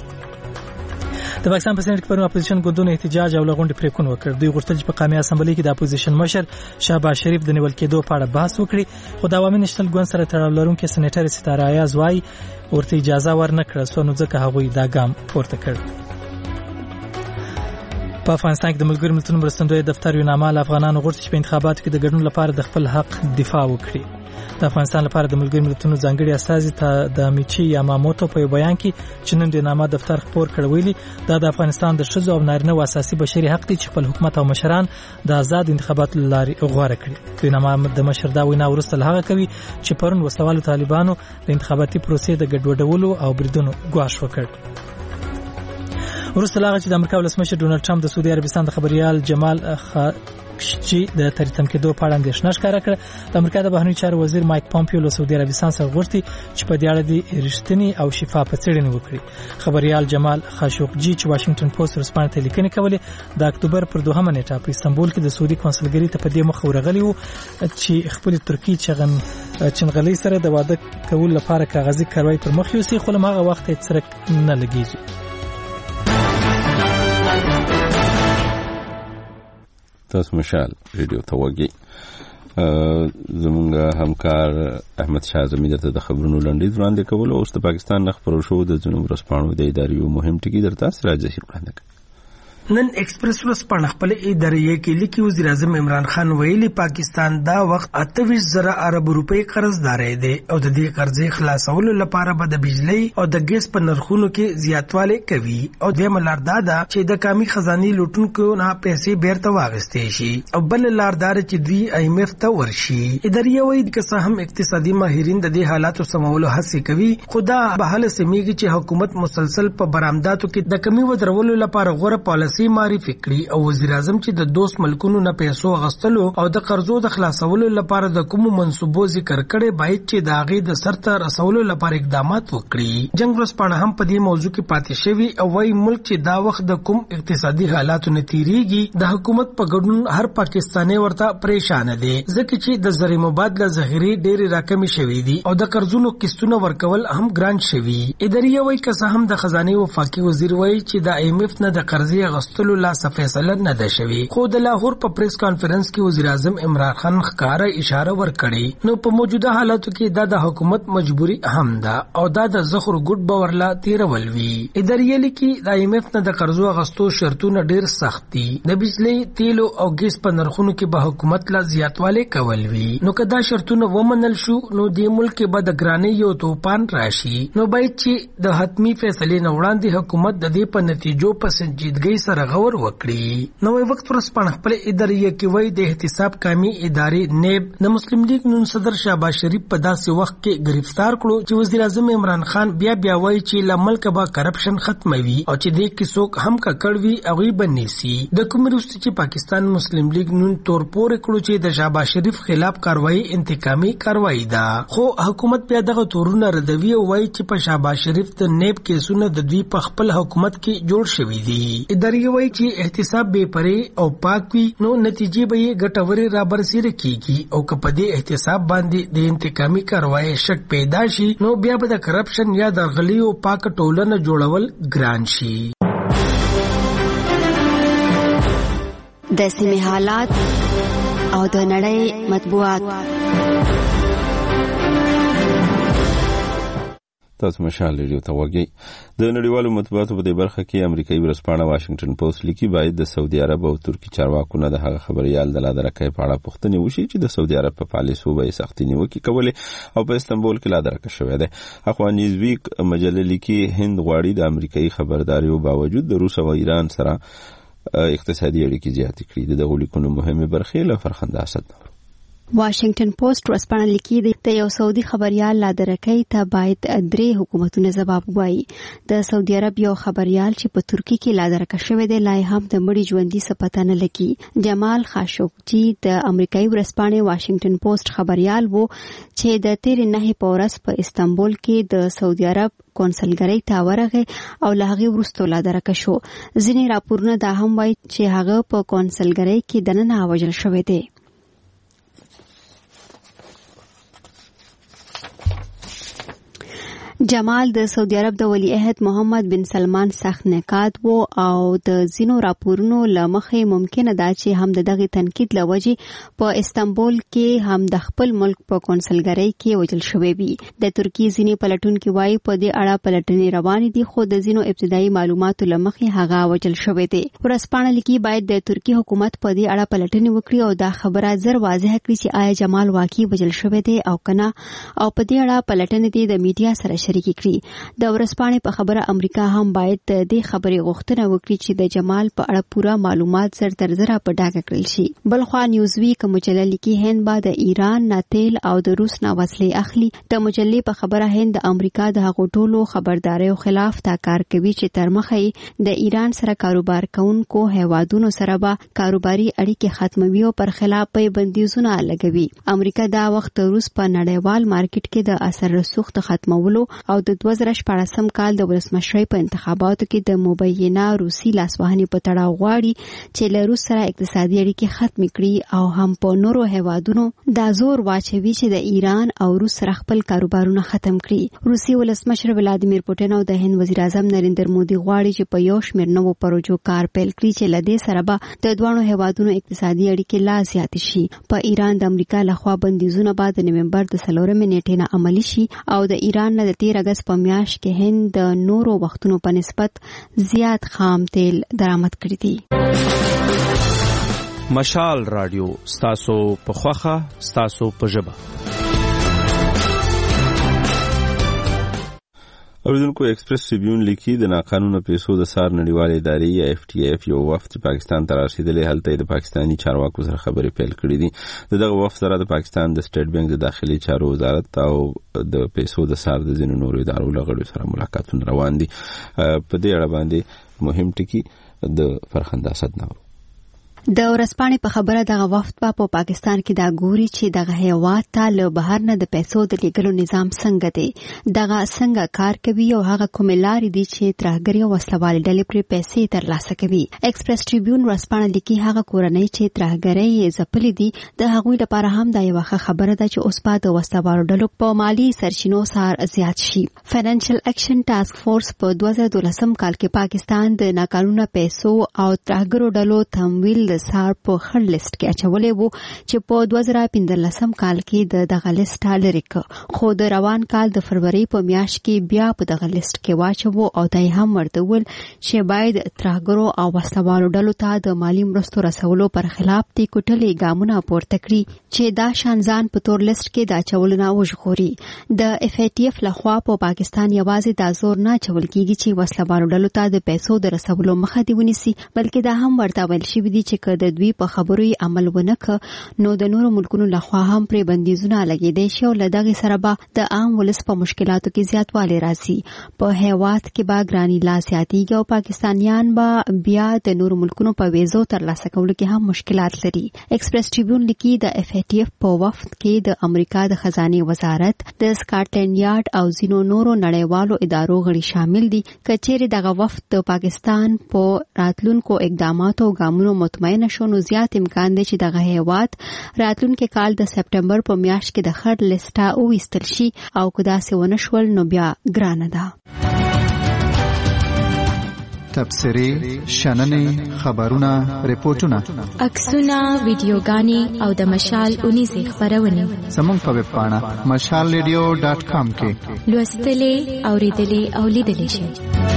د پاکستان په سینټ کې پرون اپوزیشن ګوندونو احتجاج او لغونډې پریکون وکړ. دوی غوښتل چې په قومي اسمبلی کې د اپوزیشن مشر شهباز شریف د نیول کېدو په اړه بحث وکړي، خو د عوامي نېشنل ګوند سره تړاو لرونکي سېنیټر ستاره ایاز وايي ورته اجازه ورنکړه، سو نو ځکه هغوی دا ګام پورته کړ. په افغانستان کې د ملګرو ملتونو مرستندوی دفتر یو نامه افغانانو غوښتي چې په انتخاباتو کې د ګډون لپاره د خپل حق دفاع وکړي. د افغانستان لپاره د ملګرو ملتونو ځانګړي استازي ته د میچي یاماموتو په بیان کې چې نن د نامه دفتر خبر کړ ویلي دا د افغانستان د ښځو او نارینه اساسي بشري حق دی چې خپل حکومت او مشران د آزاد انتخاباتو لارې غوړه کړي. د نامه د مشر دا وینا وروسته هغه کوي چې پرون وسوالو طالبانو د انتخاباتي پروسې د ګډوډولو او بریدونو ګواښ وکړ. وروسته هغه چې د امریکا ولسمشر ډونالد ټرمپ د سعودي عربستان د خبريال جمال خاشقجي د تریتم کېدو په اړه اندېښنه ښکاره کړه. د امریکا د بهرنیو چارو وزیر مایک پامپیو له سعودي عربستان سره غوښتي چې په دې اړه د رښتینی او شفاف څېړنې وکړي. خبريال جمال خاشقجي چې واشنگټن پوسټ ورسپانه ته لیکنې کولې د اکتوبر پر دوهمه نیټه په استانبول کې د سعودي کنسولګری ته په دې مخ ورغلی وو چې خپل ترکی چغن چنغلي سره د واده کول لپاره کاغذي کاروایی پر مخ یوسي، خو هغه وخت یې څرک نه لګیږي. تاسو مشال ریډیو ته وګورئ. زمونږ همکار احمد شاه اعظمي درته د خبرونو لنډیز وړاندې کول او د پاکستان نه خبرو شو د ځینو ورځپاڼو د ادارې یو مهم ټکی درته سره ځهیر وړاندې کړ. نن ایکسپریس ورځپاڼه خپل ادارې کې لیکي وزیر اعظم عمران خان ویلي پاکستان دا وخت اته زره ارب روپۍ قرضدار دی او د دې قرضې خلاصولو لپاره به د بجلی او د ګیس په نرخونو کې زیاتوالی کوي او د ملاردار دا چې د کامی خزاني لوټونکو نه پیسې بیرته واغستې شي او بل لاردار چې دوی آی ایم ایف ته ورشي. ادارې وایي چې هم اقتصادي ماهرین د دې حالاتو سمولو هڅه کوي، خدا به حل سمېږي چې حکومت مسلسل په برآمداتو کې د کمی ودرولو لپاره غوره پالیسي معرفي کړي او وزیر اعظم چې د دوست ملکونو نه پیسو غستلو او د قرضو د خلاصولو لپاره د کوم منصوبو ذکر کړي باید چې د هغه د سرته رسولو لپاره اقدامات وکړي. جنگ ورځپاڼه هم په دې موضوع کې پاتې شوی او وايي ملک چې دا وخت د کوم اقتصادي حالاتو نه تیریږي د حکومت په ګډون هر پاکستاني ورته پریشان دي ځکه چې د زری مبادله ذخیره ډېری راکمې شوې دي او د قرضونو قسطونه ورکول هم ګران شوي. ادارې وایي که هم د خزانه وفاقي وزیر وایي چې د آی ایم ایف نه د قرضې غستلو لا فیصله نه ده شوی، خو د لاهور په پریس کانفرنس کې وزیر اعظم عمران خان ښکارا اشاره ورکړي. نو په موجوده حالاتو کې دا د حکومت مجبوری هم ده او دا د زخر ګډ باورلا تیرول وی. ادارې لیکي د آی ایم ایف نه د قرضو غستو شرطونه ډیر سخت دي، د بجلی تیلو او ګیس په نرخونو کې به حکومت لا زیاتوالی کول وی. نو که دا شرطونه ومنل شو نو د ملک به د ګرانۍ یو توپان راشي. نو باید چې د حتمی فیصلې نه وړاندې حکومت د دې په نتیجو په سنجیدګۍ سره غور وکړي. نوې وخت ورسپانه خپل ادارې کې وایي د احتساب کامي ادارې نیب د مسلم لیگ نون صدر شهباز شریف په داسې وخت کې گرفتار کړو چې وزیر اعظم عمران خان بیا بیا وایي چې له ملک به کرپشن ختموي او چې دې کې څوک هم ککړ وي هغوی به نیسي. د کوم وروسته چې پاکستان مسلم لیگ نون تور پورې کړو چې د شهباز شریف خلاف کاروایی انتقامي کاروایی ده، خو حکومت بیا دغه تورونه ردوي او وایي چې په شهباز شریف د نیب کیسونه د دوی په خپل حکومت کې جوړ شوي دي. ادارې وایي چې احتساب به پرې او پاک وي نو نتیجې به یې ګټورې را برسېره کیږي او که په دې احتساب باندې د انتقامي کاروایی شک پیدا شي نو بیا به د کرپشن یا د غلیو پاک ټولنه جوړول ګران شي. د سیمې حالات او د نړۍ مطبوعات. تاسو مشال ریډیو ته وګورئ. د نړیوالو مطبوعاتو په دې برخه کې امریکایي ورځپاڼه واشنگټن پوسټ لیکي باید د سعودي عرب او ترکی چارواکو نه د هغه خبريال د لادرکۍ په اړه پوښتنه وشي چې د سعودي عرب په پالیسو به سختي نیوکې کولې او په استنبول کې لادرکه شوې ده. اخوا نیوزویک مجله لیکي هند غواړي د امریکایي خبرداريو باوجود د روس او ایران سره اقتصادي اړیکې زیاتې کړي. د غولیکونو مهمه برخه له فرخنده اسد واشنگټن پوسټ ورځپاڼه لیکي د یو سعودي خبريال لادرکۍ ته باید درې حکومتونه جواب وایي. د سعودي عرب یو خبريال چې په ترکی کې لادرکه شوی دی لای هم د مړي ژوندۍ سپته نه لګي. جمال خاشقجي د امریکایي ورځپاڼې واشنگټن پوسټ خبريال وو چې د تیر نه په ورځ په استنبول کې د سعودي عرب کونسلګری ته ورغه او له هغه وروسته لادرکه شو. ځینې راپورونه دا هم وایي چې هغه په کونسلګری کې دننه وژل شوی دی. جمال د سعودي عرب د ولی عہد محمد بن سلمان سخت نقاد وو او د زینو راپورونو لمخې ممکنه ده چې هم د دغه تنقید لوجې په استنبول کې هم د خپل ملک په کونسلګری کې وجل شوی وي. د ترکی ځینې پلټونکو وايي په دې اړه پلټنې روانې دي خو د زینو ابتدایي معلوماتو لمخې هغه وجل شوی دی. ورځپاڼه لیکي باید د ترکی حکومت په دې اړه پلټنې وکړي او دا خبره زر واضح کړي چې آیا جمال واقعي وجل شوی دی او کنه او په دې اړه پلټنې د میډیا سره شریک کړي. د ورځپاڼې په خبره امریکا هم باید د دې خبرې غوښتنه وکړي چې د جمال په اړه پوره معلومات زر تر زره په ډاګه کړل شي. بلخوا نیوزویک مجله لیکي هند با د ایران نه تیل او د روس نه وسلې اخلي. د مجلې په خبره هند د امریکا د هغو ټولو خبرداريو خلاف تا کار کوي چې تر مخه د ایران سره کاروبار کوونکو هیوادونو سره به کاروباري اړیکې ختموي او پر خلاف په بندیزونه لګوي. امریکا دا وخت روس په نړیوال مارکیټ کې د اثر رسوخ ختمولو او د دوه زره شپږم کال د ولسمشرۍ په انتخاباتو کې د مبینه روسي لاسوهنې په تړاو غواړي چې له روس سره اقتصادي اړیکې ختم کړي او هم په نورو هیوادونو دا زور واچوي چې د ایران او روس سره خپل کاروبارونه ختم کړي. روسي ولسمشر ولادیمیر پوتین او د هند وزیر اعظم نریندر مودي غواړي چې په یو شمېر نوو پروژو کار پیل کړي چې له دې سره به د دوه هیوادونو اقتصادي اړیکې لا زیات شي. په ایران د امریکا لخوا بندیزونه بعد د نومبر د څلورمې نیټې نه عملي شي او د ایران نه د تیر اگست په میاشت کې هند د نورو وختونو په نسبت زیات خام تیل درآمد کړی دي. مشال رادیو ستاسو په خوخه ستاسو په ژبه. اوریدونکو ایکسپریس ټریبیون لیکي د ناقانونه پیسو د سار نړیوالې ادارې یا اف ټي اف یو وفد پاکستان ته رسیدلی هلته د پاکستانی چارواکو سره خبرې پیل کړې دي. دغه وفد سره د پاکستان د سټیټ بانک د داخلي چارو وزارت او د پیسو د سار د ځینو نورو ادارو لغړو سره ملاقاتونه روان دي. په دې اړه باندې مهم ټکی د فرخنده اسد نو د ورځپاڼې په خبره دغه وفد په پا پاکستان کې دا ګوري چې دغه هیواد ته له بهر نه د پیسو د لیږلو نظام څنګه دی، دغه څنګه کار کوي او هغه کومې لارې دي چې ترهګري او وسلوالې ډلې پرې پیسې ترلاسه کوي. ایکسپریس ټریبیون ورځپاڼه لیکي هغه کورنۍ چې ترهګرۍ یې ځپلې دي د هغوی لپاره هم دا یوه ښه خبره ده چې اوس به د وسلوالو ډلو په مالي سرچینو سار زیات شي. فاینانشل اکشن ټاسک فورس په دوه زره دولسم کال کې پاکستان د ناقانونه پیسو او ترهګرو ډلو تمویل د سار په خړ لیست کې اچولې وو چې په دوه زره پنځلسم کال کې د دغه لیست لرې کړ، خو د روان کال د فروری په میاشت کې بیا په دغه لیست کې واچوه او دای هم ورته ویل چې باید ترهګرو او وسلوالو ډلو ته د مالی مرستو رسولو پر خلاف د کوټلې ګامونه پورته کړي چې دا شان ځان په تور لیست کې د اچولو نه وژغوري. د اف ای ټي اف لخوا په پاکستان یوازې دا زور نه اچول کیږي چې وسلوالو ډلو ته د پیسو د رسولو مخه دی ونیسي، بلکې دا هم ورته ویل شوی دی چې د دوی په خبرو یې عمل ونه کړ نو د نورو ملکونو لخوا هم پرې بندیزونه لګېدای شي او له دغې سره به د عام ولس په مشکلاتو کې زیاتوالی راځي. په هیواد کې به ګراني لا زیاتېږي او پاکستانیان به بیا د نورو ملکونو په ویزو ترلاسه کولو کې هم مشکلات لري. ایکسپریس ټریبیون لیکي د اف ای ټي اف په وفد کې د امریکا د خزانې وزارت، د سکاټلینډ یارډ او ځینو نورو نړیوالو ادارو غړي شامل دي. که چیرې دغه وفد د پاکستان په راتلونکو اقداماتو او ګامونو مطمئن شو نو زیات امکان دی چې دغه هیواد راتلونکي کال د سپټمبر په میاشت کې د خړ لیسټه وویستل شي او که داسې ونه شول نو بیا ګرانه ده. تبصرې شننې خبرونه ریپورتونه عکسونه ویډیوګانې او د مشال اونیزې خبرونه زموږ په ویب پاڼه مشال ریډیو ډاټ کام کې لوستلې اوریدلې او لیدلې شئ.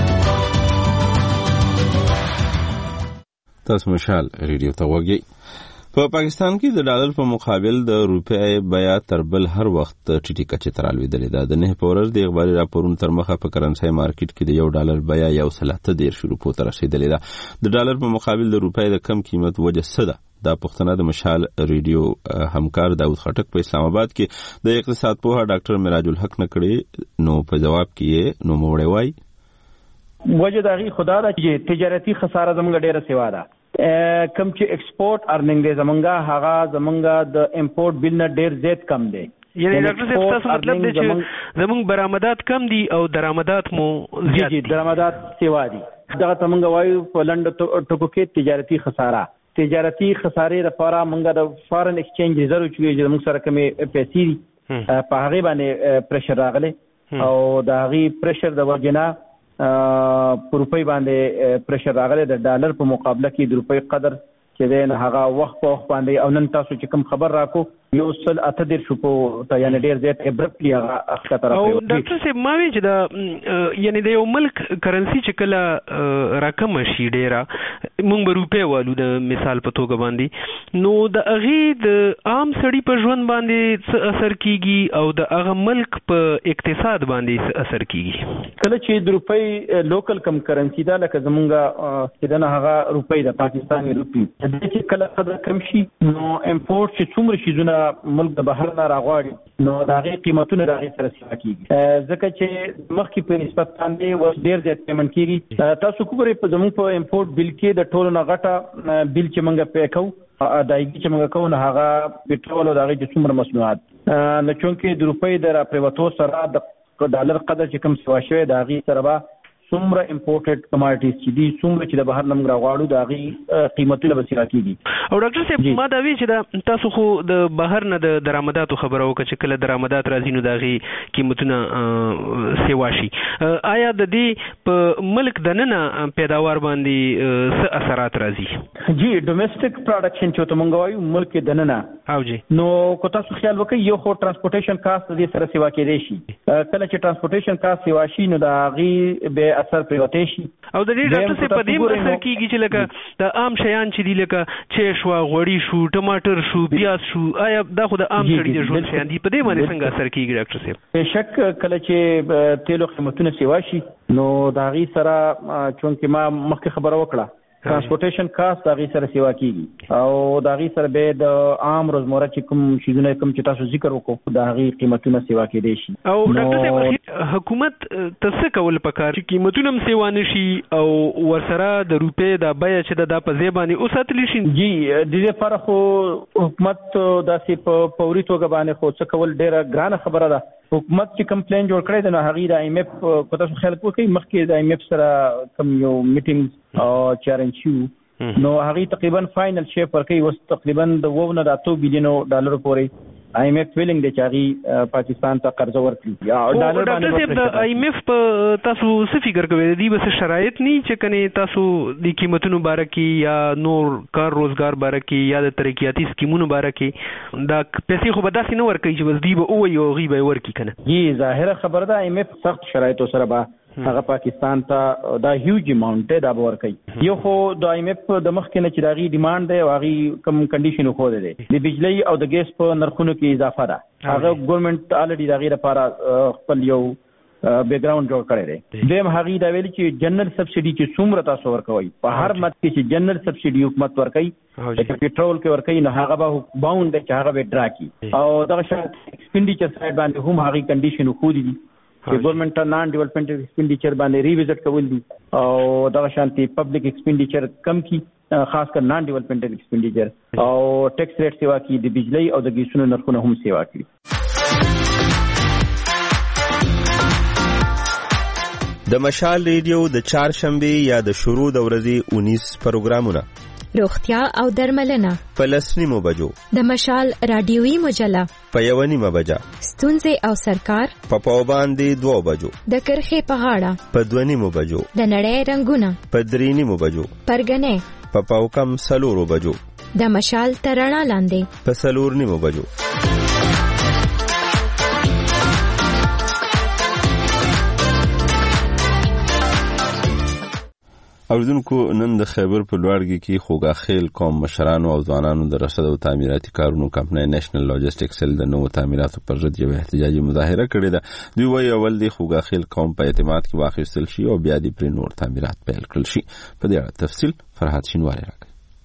تاسو مشال ریډیو ته وګورئ. په پاکستان کې د ډالر په مقابل د روپۍ بیه تر بل هر وخت ټیټه کچې ته رالوېدلې ده. د نه په ورځ د اخباري راپورونو تر مخه په کرنسي مارکیټ کې د یو ډالر بیه یو سل اته دېرش روپو ته رسېدلې ده. د ډالر په مقابل د روپۍ د کم قیمت وجه څه ده؟ دا پوښتنه د مشال ریډیو همکار داود خټک په اسلام آباد کې د اقتصاد پوه ډاکټر مراج الحق نه کړې. نو په جواب کې یې نو موړې وای وجه دغه خدا ده چې تجارتي خساره زموږ ډیره سیوا ده. کم چې ایکسپورټ ارننګ دی زمونږه هغه زمونږه د امپورټ بل نه ډیر زیات کم دی. یعنی ډاکټر صاحب تاسو مطلب دی چې زمونږ برآمدات کم دي او درآمدات مو زیات دي. درآمدات سیوا دي. دا څنګه وایو په لند ټکو کې تجارتي خساره تجارتي خسارې لپاره مونږه د فارن ایکسچینج ریزرو چې زموږ سره کومې پیسې دي په هغه باندې پریشر راغلی او د هغه پریشر د وجنه په روپۍ باندې پریشر راغلی د ډالر په مقابله کې د روپۍ قدر چې دی نه هغه وخت په وخت باندې او نن تاسو چې کوم خبر راکو یو سل اته دېرش روپو ته یعنې ډېر زیات ابرپټلی هغه ښکته راپرېوتی. او ډاکټر صاحب ما وایي چې د یعنې د یو ملک کرنسي چې کله راکمه شي ډېره موږ به روپۍ والو د مثال په توګه باندې نو د هغې د عام سړي په ژوند باندې څه اثر کیږي او د هغه ملک په اقتصاد باندې څه اثر کیږي؟ کله چې د روپۍ لوکل کم کرنسي ده لکه زمونږ چې ده نه هغه روپۍ ده پاکستاني روپۍ چې کله قدر کم شي نو امپورټ چې څومره شیزونه ملک د بهر نه راغواړي نو د هغې قیمتونه د هغې سره سیوا کېږي ځکه چې مخکې په نسبت باندې اوس ډېر زیات پیمنټ کېږي. تاسو وګورئ په زموږ په امپورټ بل کې د ټولو نه غټه بل چې موږ پې کوو ادایګي چې موږ کوو نو هغه پټرول او د هغې چې څومره مصنوعات نو چونکې د روپۍ د راپرېوتو سره د ډالر قدر چې کوم سیوا شوی د هغې سره به څومره امپورټډ کماډیټیز چې دي څومره چې د بهر نه موږ راغواړو د هغې قیمتونه به سیوا کېږي. او ډاکټر صاحب ما دا وی چې دا تاسو خو د بهر نه د درآمداتو خبره وکړه چې کله درآمدات راځي نو د هغې قیمتونه سیوا شي. آیا د دې په ملک دننه پیداوار باندې څه اثرات راځي؟ جی ډومېسټک پروډکشن چې ورته موږ وایو ملک دننه او جی نو که تاسو خیال وکړئ یو خو ټرانسپورټیشن کاست د دې سره سیوا کېدی شي. کله چې ټرانسپورټیشن کاست سیوا شي نو د هغې به اثر پریوتی شي او د دې ډاکټر صاحب په دې اثر کېږي چې لکه د عام شیان چې دي لکه چای شوه غوړي شو ټماټر شو پیاز شو آیا دا خو د عام سړي د ژوند شیان دي په دې باندې څنګه اثر کېږي ډاکټر صاحب؟ بېشک کله چې تیلو قیمتونه سیوا شي نو د هغې سره چونکې ما مخکې خبره وکړه ټرانسپورټیشن کاست د هغې سره سیوا کېږي او د هغې سره به د عام روزمره چې کوم شیزونه کوم چې تاسو ذکر وکړو د هغې قیمتونه سیوا کېدی شي. او ډاکټر صاحب حکومت ته څه کول پکار چې قیمتونه هم سیوا نه شي او ورسره د روپۍ د بیه چې ده دا په ځای باندې وساتلی شي؟ جی د دې لپاره خو حکومت داسې په فوري توګه باندې خو څه کول ډېره ګرانه خبره ده. حکومت چې کوم پلان جوړ کړی دی نو هغې د آی ایم ایف که تاسو خیال وکړئ مخکې د آی ایم ایف سره کوم یو میټینګ چې ارینج شوي نو هغې تقریبا فاینل شیپ ورکوي اوس تقریبا د اوو نه د اتو بلیونو ډالرو پورې آی ایم ایف ویلنګ دی چې هغې پاکستان ته قرضه ورکړي. ډاکټر صاحب د آی ایم ایف په تاسو څه فکر کوئ د دې به څه شرایط نه چې کنې تاسو د قیمتونو باره کې یا نور کار روزګار باره کې یا د ترقیاتي سکیمونو باره کې دا پیسې خو به داسې نه ورکوي چې بس دوی به ووایي او هغوی به یې ورکړي که نه؟ جی ظاهره خبره ده آی ایم ایف سخت شرایطو سره به هغه پاکستان ته دا هیوج اماونټ دی دا به ورکوي. یو خو د آی ایم ایف د مخکې نه چې د هغې ډیمانډ دی او هغې کوم کنډیشن وښودی دی د بجلۍ او د ګیس په نرخونو کې اضافه ده هغه ګورنمنټ الریډي د هغې لپاره خپل یو بیکګراوند جوړ کړی دی. دویم هغې دا ویلي چې جنرل سبسډي چې څومره تاسو ورکوئ په هر مد کې چې جنرل سبسډي حکومت ورکوي چې پټرول کې ورکوي نو هغه به باونډ دی چې هغه به ډرا کړي او دغه شان ایکسپینډیچر سایډ باندې هم هغې کنډیشن وښودي دي چې ګورنمنټ ته نان ډیولپمنټ ایکسپینډیچر باندې ریویزټ کول دي او دغه شانتي پبلک ایکسپینډیچر کم کی خاص کر نان ډیولپمنټ ایکسپینډیچر او ټیکس ریټ سیوا کی د بجلی او د ګیسونو نرخونه هم سیوا کړي. د مشال ریډیو د چهارشنبه یا د شروع د ورځې اونیس پروګرامونه روغتیا او درملنه، په لس نیمو بجو د مشال رادیوي مجله، په یوه نیمه بجه ستونزې او سرکار، په پاوباندې دوه بجو د کرښې په غاړه په دوه نیمو بجو، د نړۍ رنگونه په درې نیمو بجو، پرګنې په پاوکم سلورو بجو، د مشال تر رڼا لاندې په څلور نیمو بجو. اوریدونکو، نن د خیبر په لوړګي کې خوګاخیل قوم مشرانو او ځوانانو د رصد او تعمیراتي کارونو کمپنۍ نېشنل لاجستیک سیل د نوو تعمیراتو پر ضد یو احتجاجي مظاهره کړې ده. دوی وایي اول د خوګاخیل قوم په اعتماد کې واخیستل شي او بیا د پرې نور تعمیرات پیل کړل شي. په دې اړه تفصیل فرحات شینواری راکړي.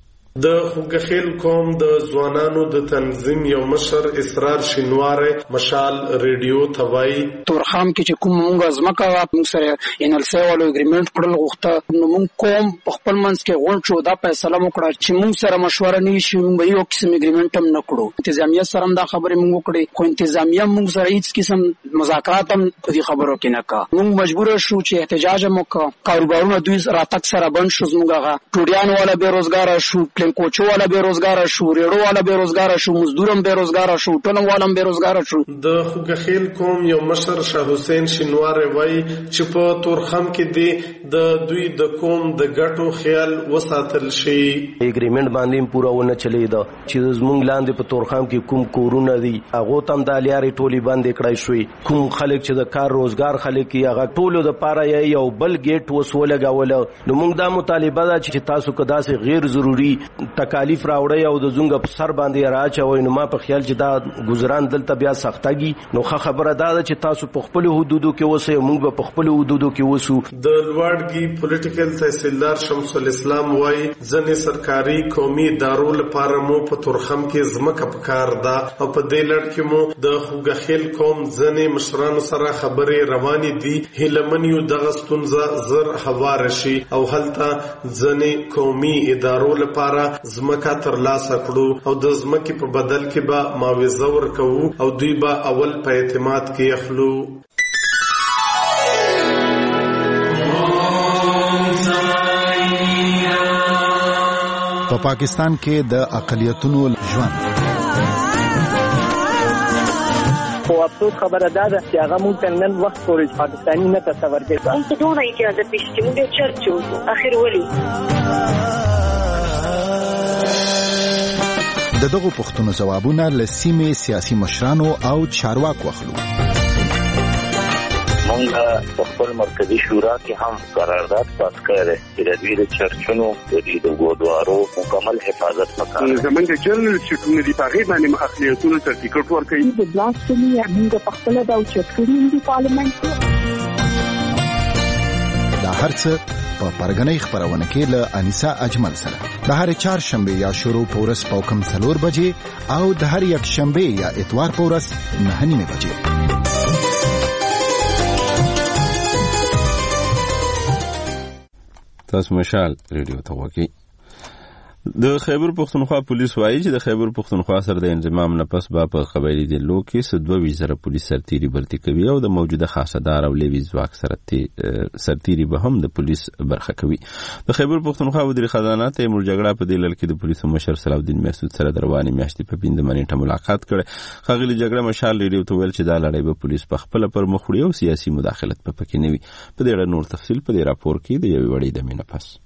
د خوګاخیل قوم د ځوانانو د تنظیم یو مشر اسرار شینواره مشال ریډیو توای تورخام کې چې کوم موږ ازمکه موږ سره ان ال سی والو اګریمنت کړل غوښته نو موږ قوم په خپل منځ کې غونډ شو دا فیصله وکړه چې موږ سره مشوره نه شي موږ یو قسم اګریمنت هم نه کړو. انتظامیه سره دا خبره موږ وکړې خو انتظامیه موږ سره هیڅ قسم مذاکرات هم په دې خبرو کې نه کا. موږ مجبور شو چې احتجاج هم وکړو. کاروبارونه دوی راتک سره بند شو. موږ ټوډیان والا بیروزګار شو، کوچو والا بیروزګار شو، ریړو والا بیروزګار شو، مزدورم بیروزګار شو، ټولم والم بیروزګار شو. د خوګاخیل قوم یو مشر شاه حسین شینواره وای چې په تورخم کې دی د دوی د قوم د ګټو خیال وساتل شي. اګریمنت باندې پورا ونه چلی دا چې زمونږ لاندې په تورخم کې کوم کورونه دي هغه تم د الیاري ټولي باندې کړای شوی. کوم خلک چې د کار روزګار خلک یې هغه ټولو د پاره یو بل گیټ وسوله غاول. نو موږ دا مطالبه ده چې تاسو کدا سي غیر ضروری تکالیف راوړی او د زونګ په سر باندې راچوي. نو ما په خیال چې دا گزاران دلته بیا سختګي. نو خبره ده چې تاسو په خپل حدودو کې اوسئ، موږ په خپل حدودو کې اوسو. د لوړګي پولیټیکل تحصیلدار شمس الاسلام وای ځنې سرکاري قومي ادارو لپاره مو په تورخم کې ځمکه پکار ده او په دې لړ کې مو د خوګاخیل قوم ځنې مشرانو سره خبرې روانې دي. هیلمنیو دغه ستونزه زر هوار شي او هلته ځنې قومي ادارو لپاره زمکه تر لاسه کړو او د زمکه په بدل کې به معاوضه ورکوو او دوی به اول په اعتماد کې اخلو. په پاکستان کې د اقلیتونو ژوند خو افسوس خبره ده چې هغه ممکن نن وخت پورې پاکستاني نه تصور کوي. هم ته ټول اجازه پېښې موږ چرچو اخر ولي د دغو پوښتنو ځوابونه له سیمې سیاسي مشرانو او چارواکو اخلو. مونږ په خپل مرکزی شورا کې هم قرارداد پاس کړی چې د دوی د چرچونو د دوی د ګودوارو مکمل حفاظت وکړي. زمونږ جنرال چټونه دی په هغه باندې اقلیتونو سرټیفیکټ ورکړي. د بلاسفمي موږ په خپل د چټکري دی پارلیمنت دا هرڅه په پرګنۍ خبرونه کې له انیسا اجمل سره د هر چهار شنبه یا شروع پورس پاوکم څلور بجې او د هر یک شنبه یا اتوار پورس نه نیمه بجې. تاسو مشال ریډیو ته وګورئ. د خیبر پختونخوا پولیس وایي چې د خیبر پختونخوا سره د انضمام نه پس به په قبایلی ډلو کې سدوه وزره پولیس سرتیري برتي کوي او د موجوده خاصدار او لیوي ځواک سرتیري به هم د پولیس برخه کوي. د خیبر پختونخوا وزیر خزانه تیمور جګړه په دې لړ کې د پولیسو مشر صلاحالدین مسعود سره د رواني میاشتې په پنځمه نیټه ملاقات کړ. ښاغلي جګړه مشال ریډیو ته ویل چې دا لړۍ به پولیس په خپل پر مخ وړي او سیاسي مداخلت په پکې نه وي. په دې اړه نور تفصیل په دې راپور کې د یوې وړې دمې نه پس.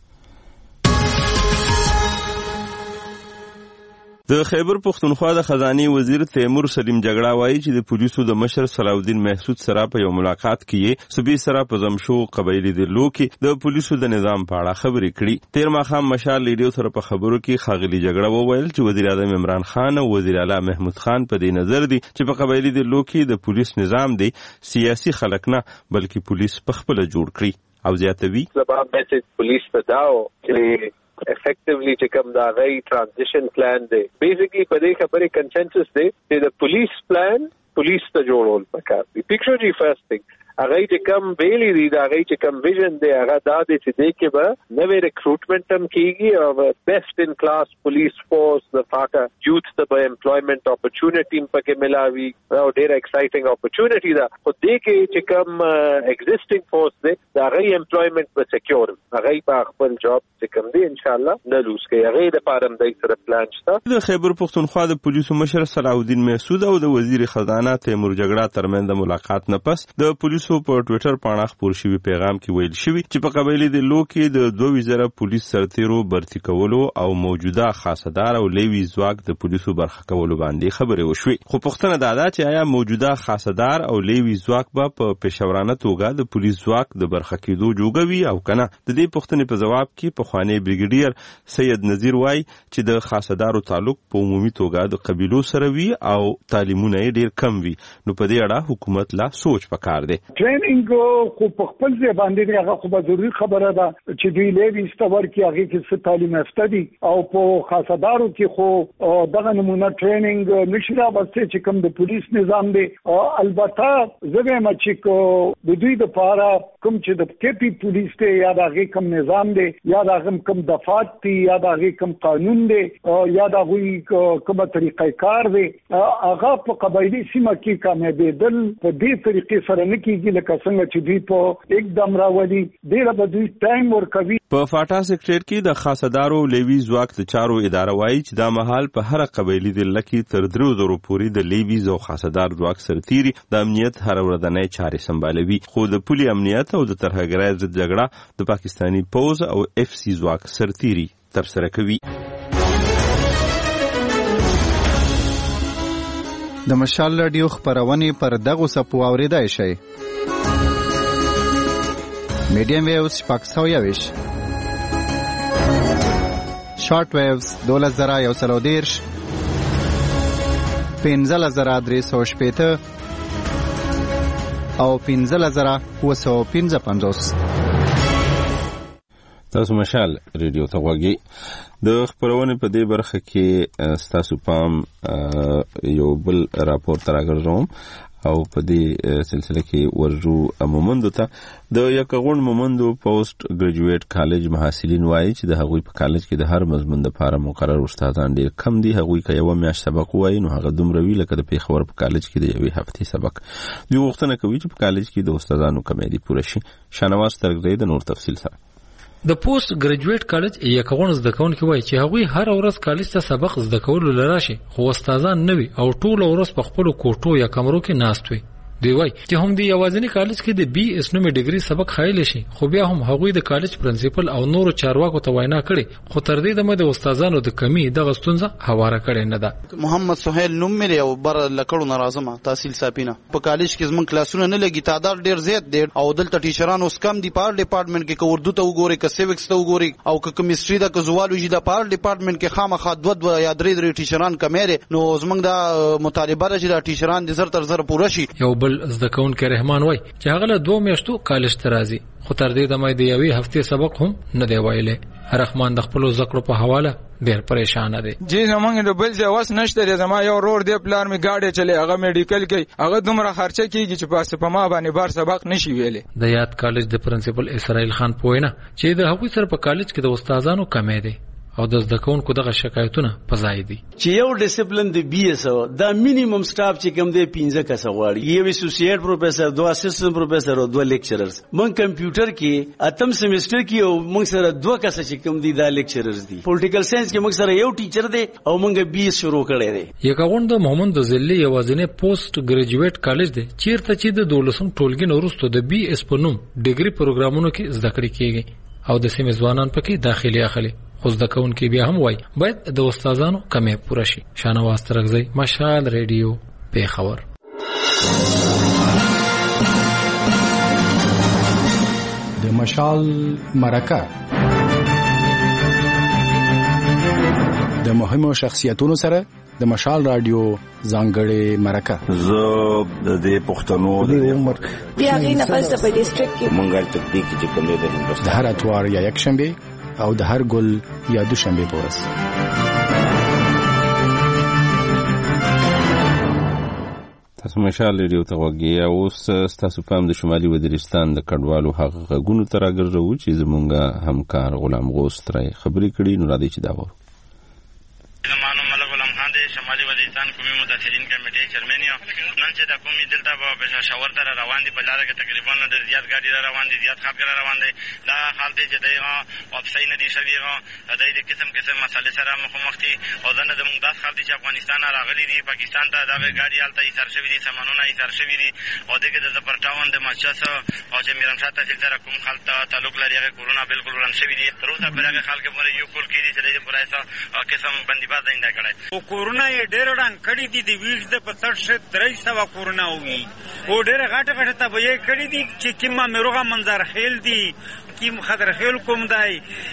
د خیبر پختونخوا د خزانه وزیر تیمور سلیم جګړه وایي چې د پولیسو د مشر صلاحالدین مسعود سره په یو ملاقات کې صوبې سره په زمشو قبایلی ډلو کې د پولیسو د نظام په اړه خبرې کړې. تیر ماښام مشال ریډیو سره په خبرو کې ښاغلي جګړه وویل چې وزیر اعظم عمران خان او وزیر اعلی محمود خان په دې نظر دي چې په قبایلی ډلو کې د پولیس نظام دی سیاسي خلک نه بلکې پولیس په خپل جوړ کړي او زیاتوي. سبب میسج پولیس ته داو چې effectively چې کوم دا غي transition plan دی basically په دې خبرې consensus دی چې the police plan police ته جوړول پکار دی. picture the first thing هغه چې کم ویلي دي دا هغه چې کم ویژن دی هغه دا دی چې دې کې به نوې ریکروټمنټ هم کیږي او بیسټ ان کلاس پولیس فورس د فاکا یوث ته به امپلویمنٹ اپورچونټی پکې ملاوي او ډېر ایکسایټینګ اپورچونټی ده خو دې کې چې کم ایگزیسټینګ فورس دی دا هغه امپلویمنٹ به سکیور هغه په خپل جاب چې کم دی ان شاء الله نه لوس کوي هغه د پارم دای سره پلان شته. د خیبر پختونخوا د پولیسو مشر صلاح الدین محسود او د وزیر خزانه تیمور جګړه ترمن د ملاقات نه پس د پولیسو په ټوئیټر باندې خبر شوی پیغام کې ویل شوی چې په قبایلی د لوکي د دوه وزره پولیس سرتیرو برتی کولو او موجوده خاصدار او لیوی ځواک د پولیسو برخه کولو باندې خبرې وشوي. خو پښتنه دادا چې آیا موجوده خاصدار او لیوی ځواک به په پېښورانه توګه د پولیس ځواک د برخه کېدو جوړوي او کنه. د دې پښتنې په جواب کې په خوانی بریګیډیر سید نذیر وای چې د خاصدارو تعلق په عمومي توګه د قبيلو سره وي او تعلیمونه ډیر کم وي نو په دې اړه حکومت لا سوچ پکار دی. ټریننګ خو په خپل ځای باندې هغه خو به ضروري خبره ده چې دوی لیوي استور کې هغه کې څه تعلیم یافته دي او په خاصدارو کې خو دغه نمونه ټریننګ نشي راوځي چې کوم د پولیس نظام دی. البته زه هم چې د دوی د پاره کوم چې د کېپی پولیس دی یا د هغه کوم نظام دی یا د هغه کوم دفعات دی یا د هغه کوم قانون دی یا د هغه کومه طریقې کار دی هغه په قبایلی سیمه کې کامیابېدل په دې طریقې سره نه کېږي لکه څنګه چې دوی په اقدام راولي ډېر به دوی ټایم ورکوي. په فاټا سیکټر کې د خاصدارو لیوي ځواک د چارو اداره وایي چې دا مهال په هر قبایلی د لکی تر درو زرو پورې د لیوي او خاصدار ځواک سرتيري د امنیت هر ورځنۍ چارې سمبالوي. خو د پولي امنیت او د ترهګرۍ ضد جګړه د پاکستاني پوز او اف سی ځواک سرتيري تر سره کوي. د مشال رادیو خبرونه پر دغه سپو اوریدای شي. میډیم ویوز شپږ سوه یویش، شارټ ویوز دوله زره یو سل او دېرش، پنځه زره درې سوه شپېته او پنځه زره اووه سوه پنځه پنځوس. تاسو مشال ریډیو ته غوږی. د خبرونه په دې برخه کې ستاسو پام یو بل راپور تراګرځوم او په دې سلسله کې ورجو مومندو ته د یکغون مومندو پوسټ ګریجویټ کالج محصلین وایي چې د هغوی په کالج کې د هر مضمون لپاره مقرر استادان ډېر کم دي. هغوی که یو میاشت سبق وایي نو هغه دومره وی لکه د پیښور په کالج کې د یوې هفتې سبق. دوی غوښتنه کوي چې په کالج کې د استادانو کمې دي پوره شي. شانواز ترګری د نور تفصیل سره. د پوسټ ګریجویټ کالج یکغون زده کوونکي وایي چې هغوی هر ورځ کالج ته سبق زده کولو لراشي خو استادان نه وي او ټول ورځ په خپل کوټو یا کمرو کې ناست وي. دی وای چې هم دی یوازینی کالج کې د بي اس نومي ډیګري سبق خایل شي خو بیا هم هغوی د کالج پرنسپل او نورو چارواکو ته وینا کړي خو تر دې د استادانو د کمی د غستونزه حواله کړي نه ده. محمد سہیل نوم مې او بر لکړو ناراضمه تحصیل ساپینا په کالج کې زمون کلاسونه نه لګي تعداد ډیر زیات دی او دلته ټیچران اوس کم دي. پار ډپارټمنټ کې کو اردو ته وګوري که سیوکس ته وګوري او که کیمستري ده که زوالوجي ده پار ډپارټمنټ کې خامخا دوه دوه یا درې درې ټیچران کمېره نو زمونږ د مطالبه راځي د ټیچران د زر تر زر پوره شي. یو بل زده کوونکی رحمان وای چې هغه له دوه میاشتو کالج ته راځي خو تر دې د مې د یوې هفتې سبق هم نه دی وایلی. رحمان د خپل زکړو په حواله ډیر پریشان دی. جی زمونږ د بل ځای وس نشته دی. زما یو رور دی پلان می گاډي چلی هغه میډیکل کوي هغه دومره خرچه کیږي چې پاسه په ما باندې بار سبق نشي ویلي. د یاد کالج د پرنسپل اسرائیل خان پوینه چې د هغوی سره په کالج کې د استادانو کمې دی او د زده کوونکو دغه شکایتونه په ځای دي چې یو ډیسپلین د بي اس او دا مینیمم سټاف چې کوم دی پنځه کسه غواړي یو اسوسییټ پروفیسور دوه اسسټنټ پروفیسور او دوه لیکچررز. مونږ کمپیوټر کې اتم سیمستر کې او مونږ سره دوه کسه چې کوم دي دا لیکچررز دي. پولیټیکل ساينس کې مونږ سره یو ټیچر دی او مونږ بي اس شروع کړی دی. یکغون د محمد ذلی یوازینی پوسټ ګریجویټ کالج دی چیرته چې د دولسم ټولګي نورستو د بي اس په نوم ډیګري پروګرامونو کې زده کړې کیږي او د سیمې ځوانان پکې داخلي اخلي. خو زده کوونکي بیا هم وای باید د استادانو کمې پوره شي. شانواز ترګزی مشال ریډیو پیښور. د مشال مرکه د مهمو شخصیتونو سره د مشال رادیو ځانګړې مرکه. زه د دې پښتنو د عمر بیا غي نه پس په ډیسټریکټ کې مونږه تطبیق چې کوم دی د هر اتوار یا یک شنبه او د هر ګل یا دوشنبه پورس. تاسو مشال ریډیو ته وګورئ. اوس ستاسو پام د شمالي وزیرستان د کډوالو هغه غږونو ته راګرځوو چې زمونږ همکار غلام غوث ترې خبرې کړي. نو راځئ چې دا وو. زمانو ملک غلام خان د شمالي وزیرستان قومي متاثرین کمیټې چیرمن یم. نن چې د قومي دلته په شاور ته روان دي، په لاره کې تقریبا ډېر زیات ګاډي را روان دي، زیات خلک را روان دي. دا حال دی چې دغه واپسۍ نه دي شوي، د دې قسم قسم مسالې سره مخامخ دي. او ځنه زموږ داس خلک دي چې افغانستان نه راغلي دي، پاکستان ته دغه ګاډي هلته ایثار شوي دي، سامانونه ایثار شوي دي. او دغه د زپرټاون د ماچس او چې میرمشاه تحصیل سره کوم خلک تعلق لري هغه کرونا بالکل وران شوي دي. تر اوسه پرې هغه خلک پورې یو کول کېدي چې د پوره قسم بندیباز نه کړی. او کورونا یې ډېر ډنګ کړي دي، د ویښ د په سټ شه درې سوه کورونا وي. او ډېر غټه غټه تبعیې کړي دي چې کومه مروغه منظر خیل دي، کیم خضر خیل کوم دی،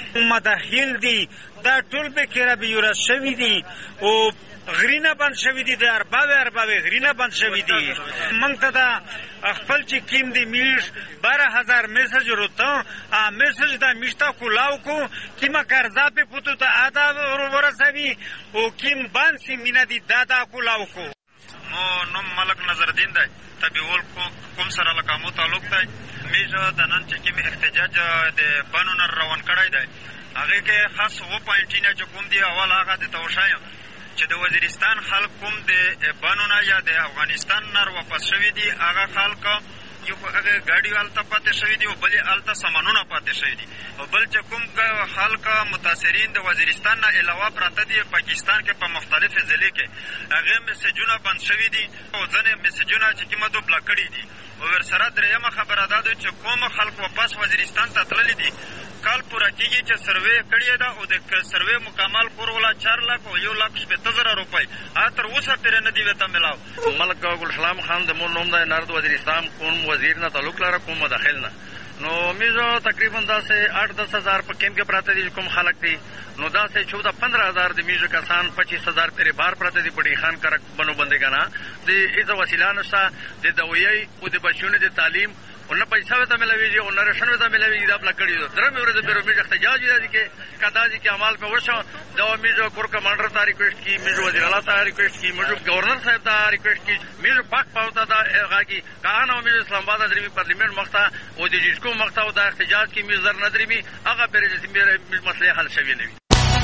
مداخل دي، دا ټول به کېره به یورس شوي دي. او غرینه بند شوي دي، د ارباوې ارباوې غرینه بند شوي دي. موږ ته دا خپل چې کیم دی میش بارہ ہزار میسج روتا آ میسج دا میشتا کولاو کو کیما قرضا په پوتو ته ادا ورسوي او کیم بان سی مینا دی دادا کولاو کو. نو نو ملک نظردین دی تبیول کو کوم سره لکامو تعلق دی. میشه د نن چې کیم احتجاج د بانونر روان کړی دی، هغه کې خاص و پوینټینه چې کوم دی اول هغه د توشایم چې د وزیرستان خلک کوم د بانونه یا د افغانستان نر واپس شوي دي، هغه خلک یو هغه ګاډي والته پاتې شوي دي او بلې هلته سامانونه پاتې شوي دي. او بل چې کوم خلک متاثرین د وزیرستان نه علاوه پراته دي پاکستان کې په مختلفو ضلع کې، هغې میسجونه بند شوي دي او ځینې میسجونه چې کومه دو بلاک کړي دي. او ورسره درېیمه خبره دا ده چې کوم خلک واپس وزیرستان ته تللي دي، کال پوره کېږي چې سروې کړې ده او د سروې مکمل کور والا چار لاک او یو لاک شپېته زره روپۍ هغه تر اوسه پرې نه دي ورته میلاو. ملک ګلسلام خان د مور نوم دی، نارد وزیرستان کوم وزیر نه تعلق لري، کوم مداخل نه. نو میزو تقریبا داسې آٹھ دس ہزار په کیم کې پراته دي کوم خلک دي. نو داسې چودہ پندرہ ہزار د میزو کسان پچیس ہزار پرې بار پراته دي بډی خان کرک بنو بندګانا د ایزه وسیله نشته د دویي او د بچونو د تعلیم او نه پیسې ته ملويږي او نه رشن ته ملويږي. دا بل کړی درې ورځې به رومي احتجاج دي کې کدا دي کې عمل په وشو دا میزو کور کمانډر ته ریکوست کی، میزو وزیر اعلی ته ریکوست کی، میزو گورنر صاحب ته ریکوست کی، میزو پاک پاوتا دا غاګي کانو میزو اسلام آباد درمی پارلیمنت مخته او د جسکو مخته او د احتجاج کې میزو زر ندرمی هغه پر چې میره مسله حل شوی نه وي.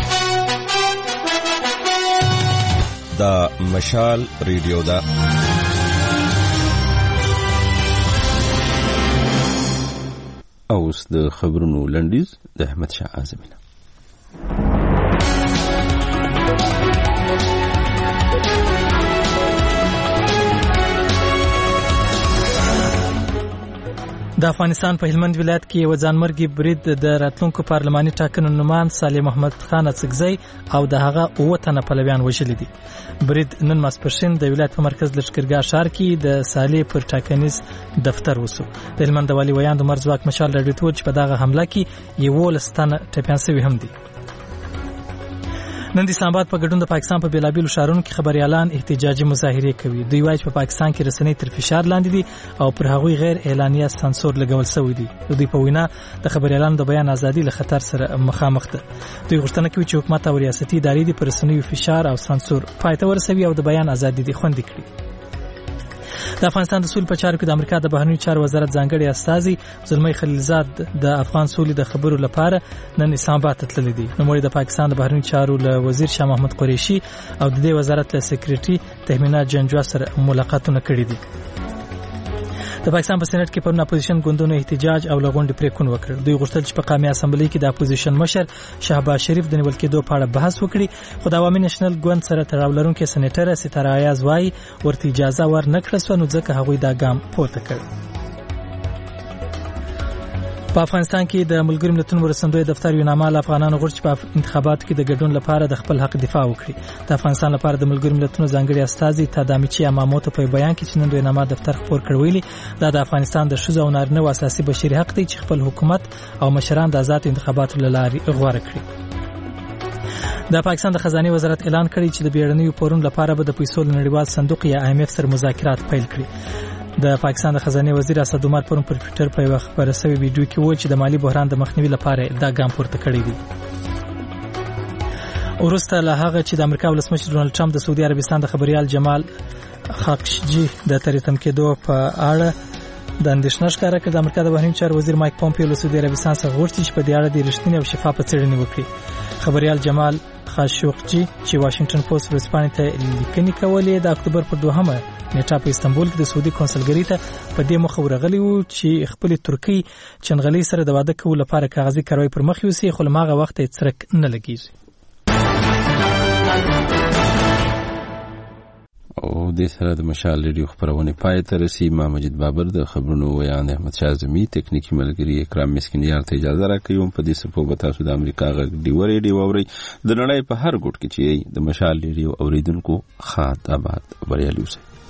دا مشال ریډیو دا اوس د خبرونو لنډیز د احمد شاه اعظمي. د افغانستان په هلمند ولایت کې یو ځانمرګي برید د راتلونکو پارلماني ټاکنو نومان صالح محمد خان اڅکزی او د هغه اووه تنه پلویان وژلي دي. برید نن ماسپښین د ولایت په مرکز لښکرګاه ښار کې د صالح پر ټاکنیز دفتر وسو. د هلمند د والي ویاند عمر ځواک مشال راډیو ته چې په دغه حمله کې یوولس تنه ټپیان شوي هم دي. نن د اسلام آباد په ګډون د پاکستان په بیلابیلو ښارونو کې خبريالان احتجاجي مظاهره کوي. دوی وایي په پاکستان کې رسنۍ تر فشار لاندې دي او پر هغوی غیر اعلانیه سانسور لګول شوی دی. دوی په وینا د خبريالانو د بیان ازادي له خطر سره مخامخ ده. دوی غوښتنه کوي چې حکومت او ریاستي ادارې د رسنیو فشار او سانسور پای ته ورسوي او د بیان ازادي دي خوندي کړي. د افغانستان د سولې په چارو کې د امریکا د بهرنیو چارو وزارت ځانګړي استازي زلمی خلیلزاد د افغان سولې د خبرو لپاره نن اسلام آباد ته تللی دي. نو د پاکستان د بهرنیو چارو له وزیر شاه محمد قریشي او د دې وزارت له سکریټري تهمینا جنجوا سره ملاقاتونه کړي دي. د پاکستان په سېنات کې پرون اپوزیشن ګوندونو احتجاج او لغونډې پریکون وکړ. دوی غوښتل چې په قومي اسمبلی کې د اپوزیشن مشر شهباز شریف د نیول کېدو په اړه بحث وکړي، خو د عوامي نېشنل ګوند سره تړاو لرونکي سېنیټر ستاره ایاز وايي ورته اجازه ورنکړه سو، نو ځکه هغوی دا ګام پورته کړ. په افغانستان کې د ملګرو ملتونو مرستندوی دفتر یو نامه افغانانو غوښتي چې په انتخاباتو کې د ګډون لپاره د خپل حق دفاع وکړي. د افغانستان لپاره د ملګرو ملتونو ځانګړي استازي تادامیچی اماموته په بیان کې چې نن دوی نامه دفتر خپور کړویلي دا د افغانستان د ښځو او نارینه اساسي بشري حق دی چې خپل حکومت او مشران د آزاد انتخاباتو لارې غوړه کړي. د پاکستان د خزانه وزارت اعلان کړی چې د بیړنیو پورونو لپاره به د پیسو نړیوال صندوق یا آی ایم اف سره مذاکرات پیل کړي. د پاکستان د خزانه وزیر اسد عمر پرون پر ټوئیټر په یو خبره سوي ویډیو کې وویل چې د مالی بحران د مخنیوي لپاره دا ګام پورته کړی دی. ورسته له هغه چې د امریکا ولسمشر ډونالد ټرمپ د سعودي عربستان د خبريال جمال خاشقجي د تریتم کېدو په اړه د اندېښنه ښکاره کړې. د امریکا د بهرنیو چارو وزیر مایک پومپیو له سعودي عربستان څخه غوښتي چې په دې اړه د رښتینې او شفافه څېړنې وکړي. خبريال جمال خاشقجي چې واشنگټن پوسټ ورځپاڼې ته لیکنې کولې د اکتوبر پر دوهمه نیټه په استنبول کې د سعودي کونسلګرۍ ته په دې مخه ورغلی وو چې خپل ترکی چنغلي سره د واده کولو لپاره کاغذي کاروي پر مخ یوسي، خو لمغه وخت یې څرک نه لګیږي. او د سره د مشال ریډیو خبرونه پای ته رسي. ما مجید بابر د خبرونو ویان احمد شاه زمي تکنیکی ملګری اکرام مسکینیار ته اجازه راکوم. په دې سپو به تاسو د امریکا غږ دی وری دی ووري د نړۍ په هر ګوټ کې چې د مشال ریډیو اوریدونکو خاط آباد بریالي اوسئ.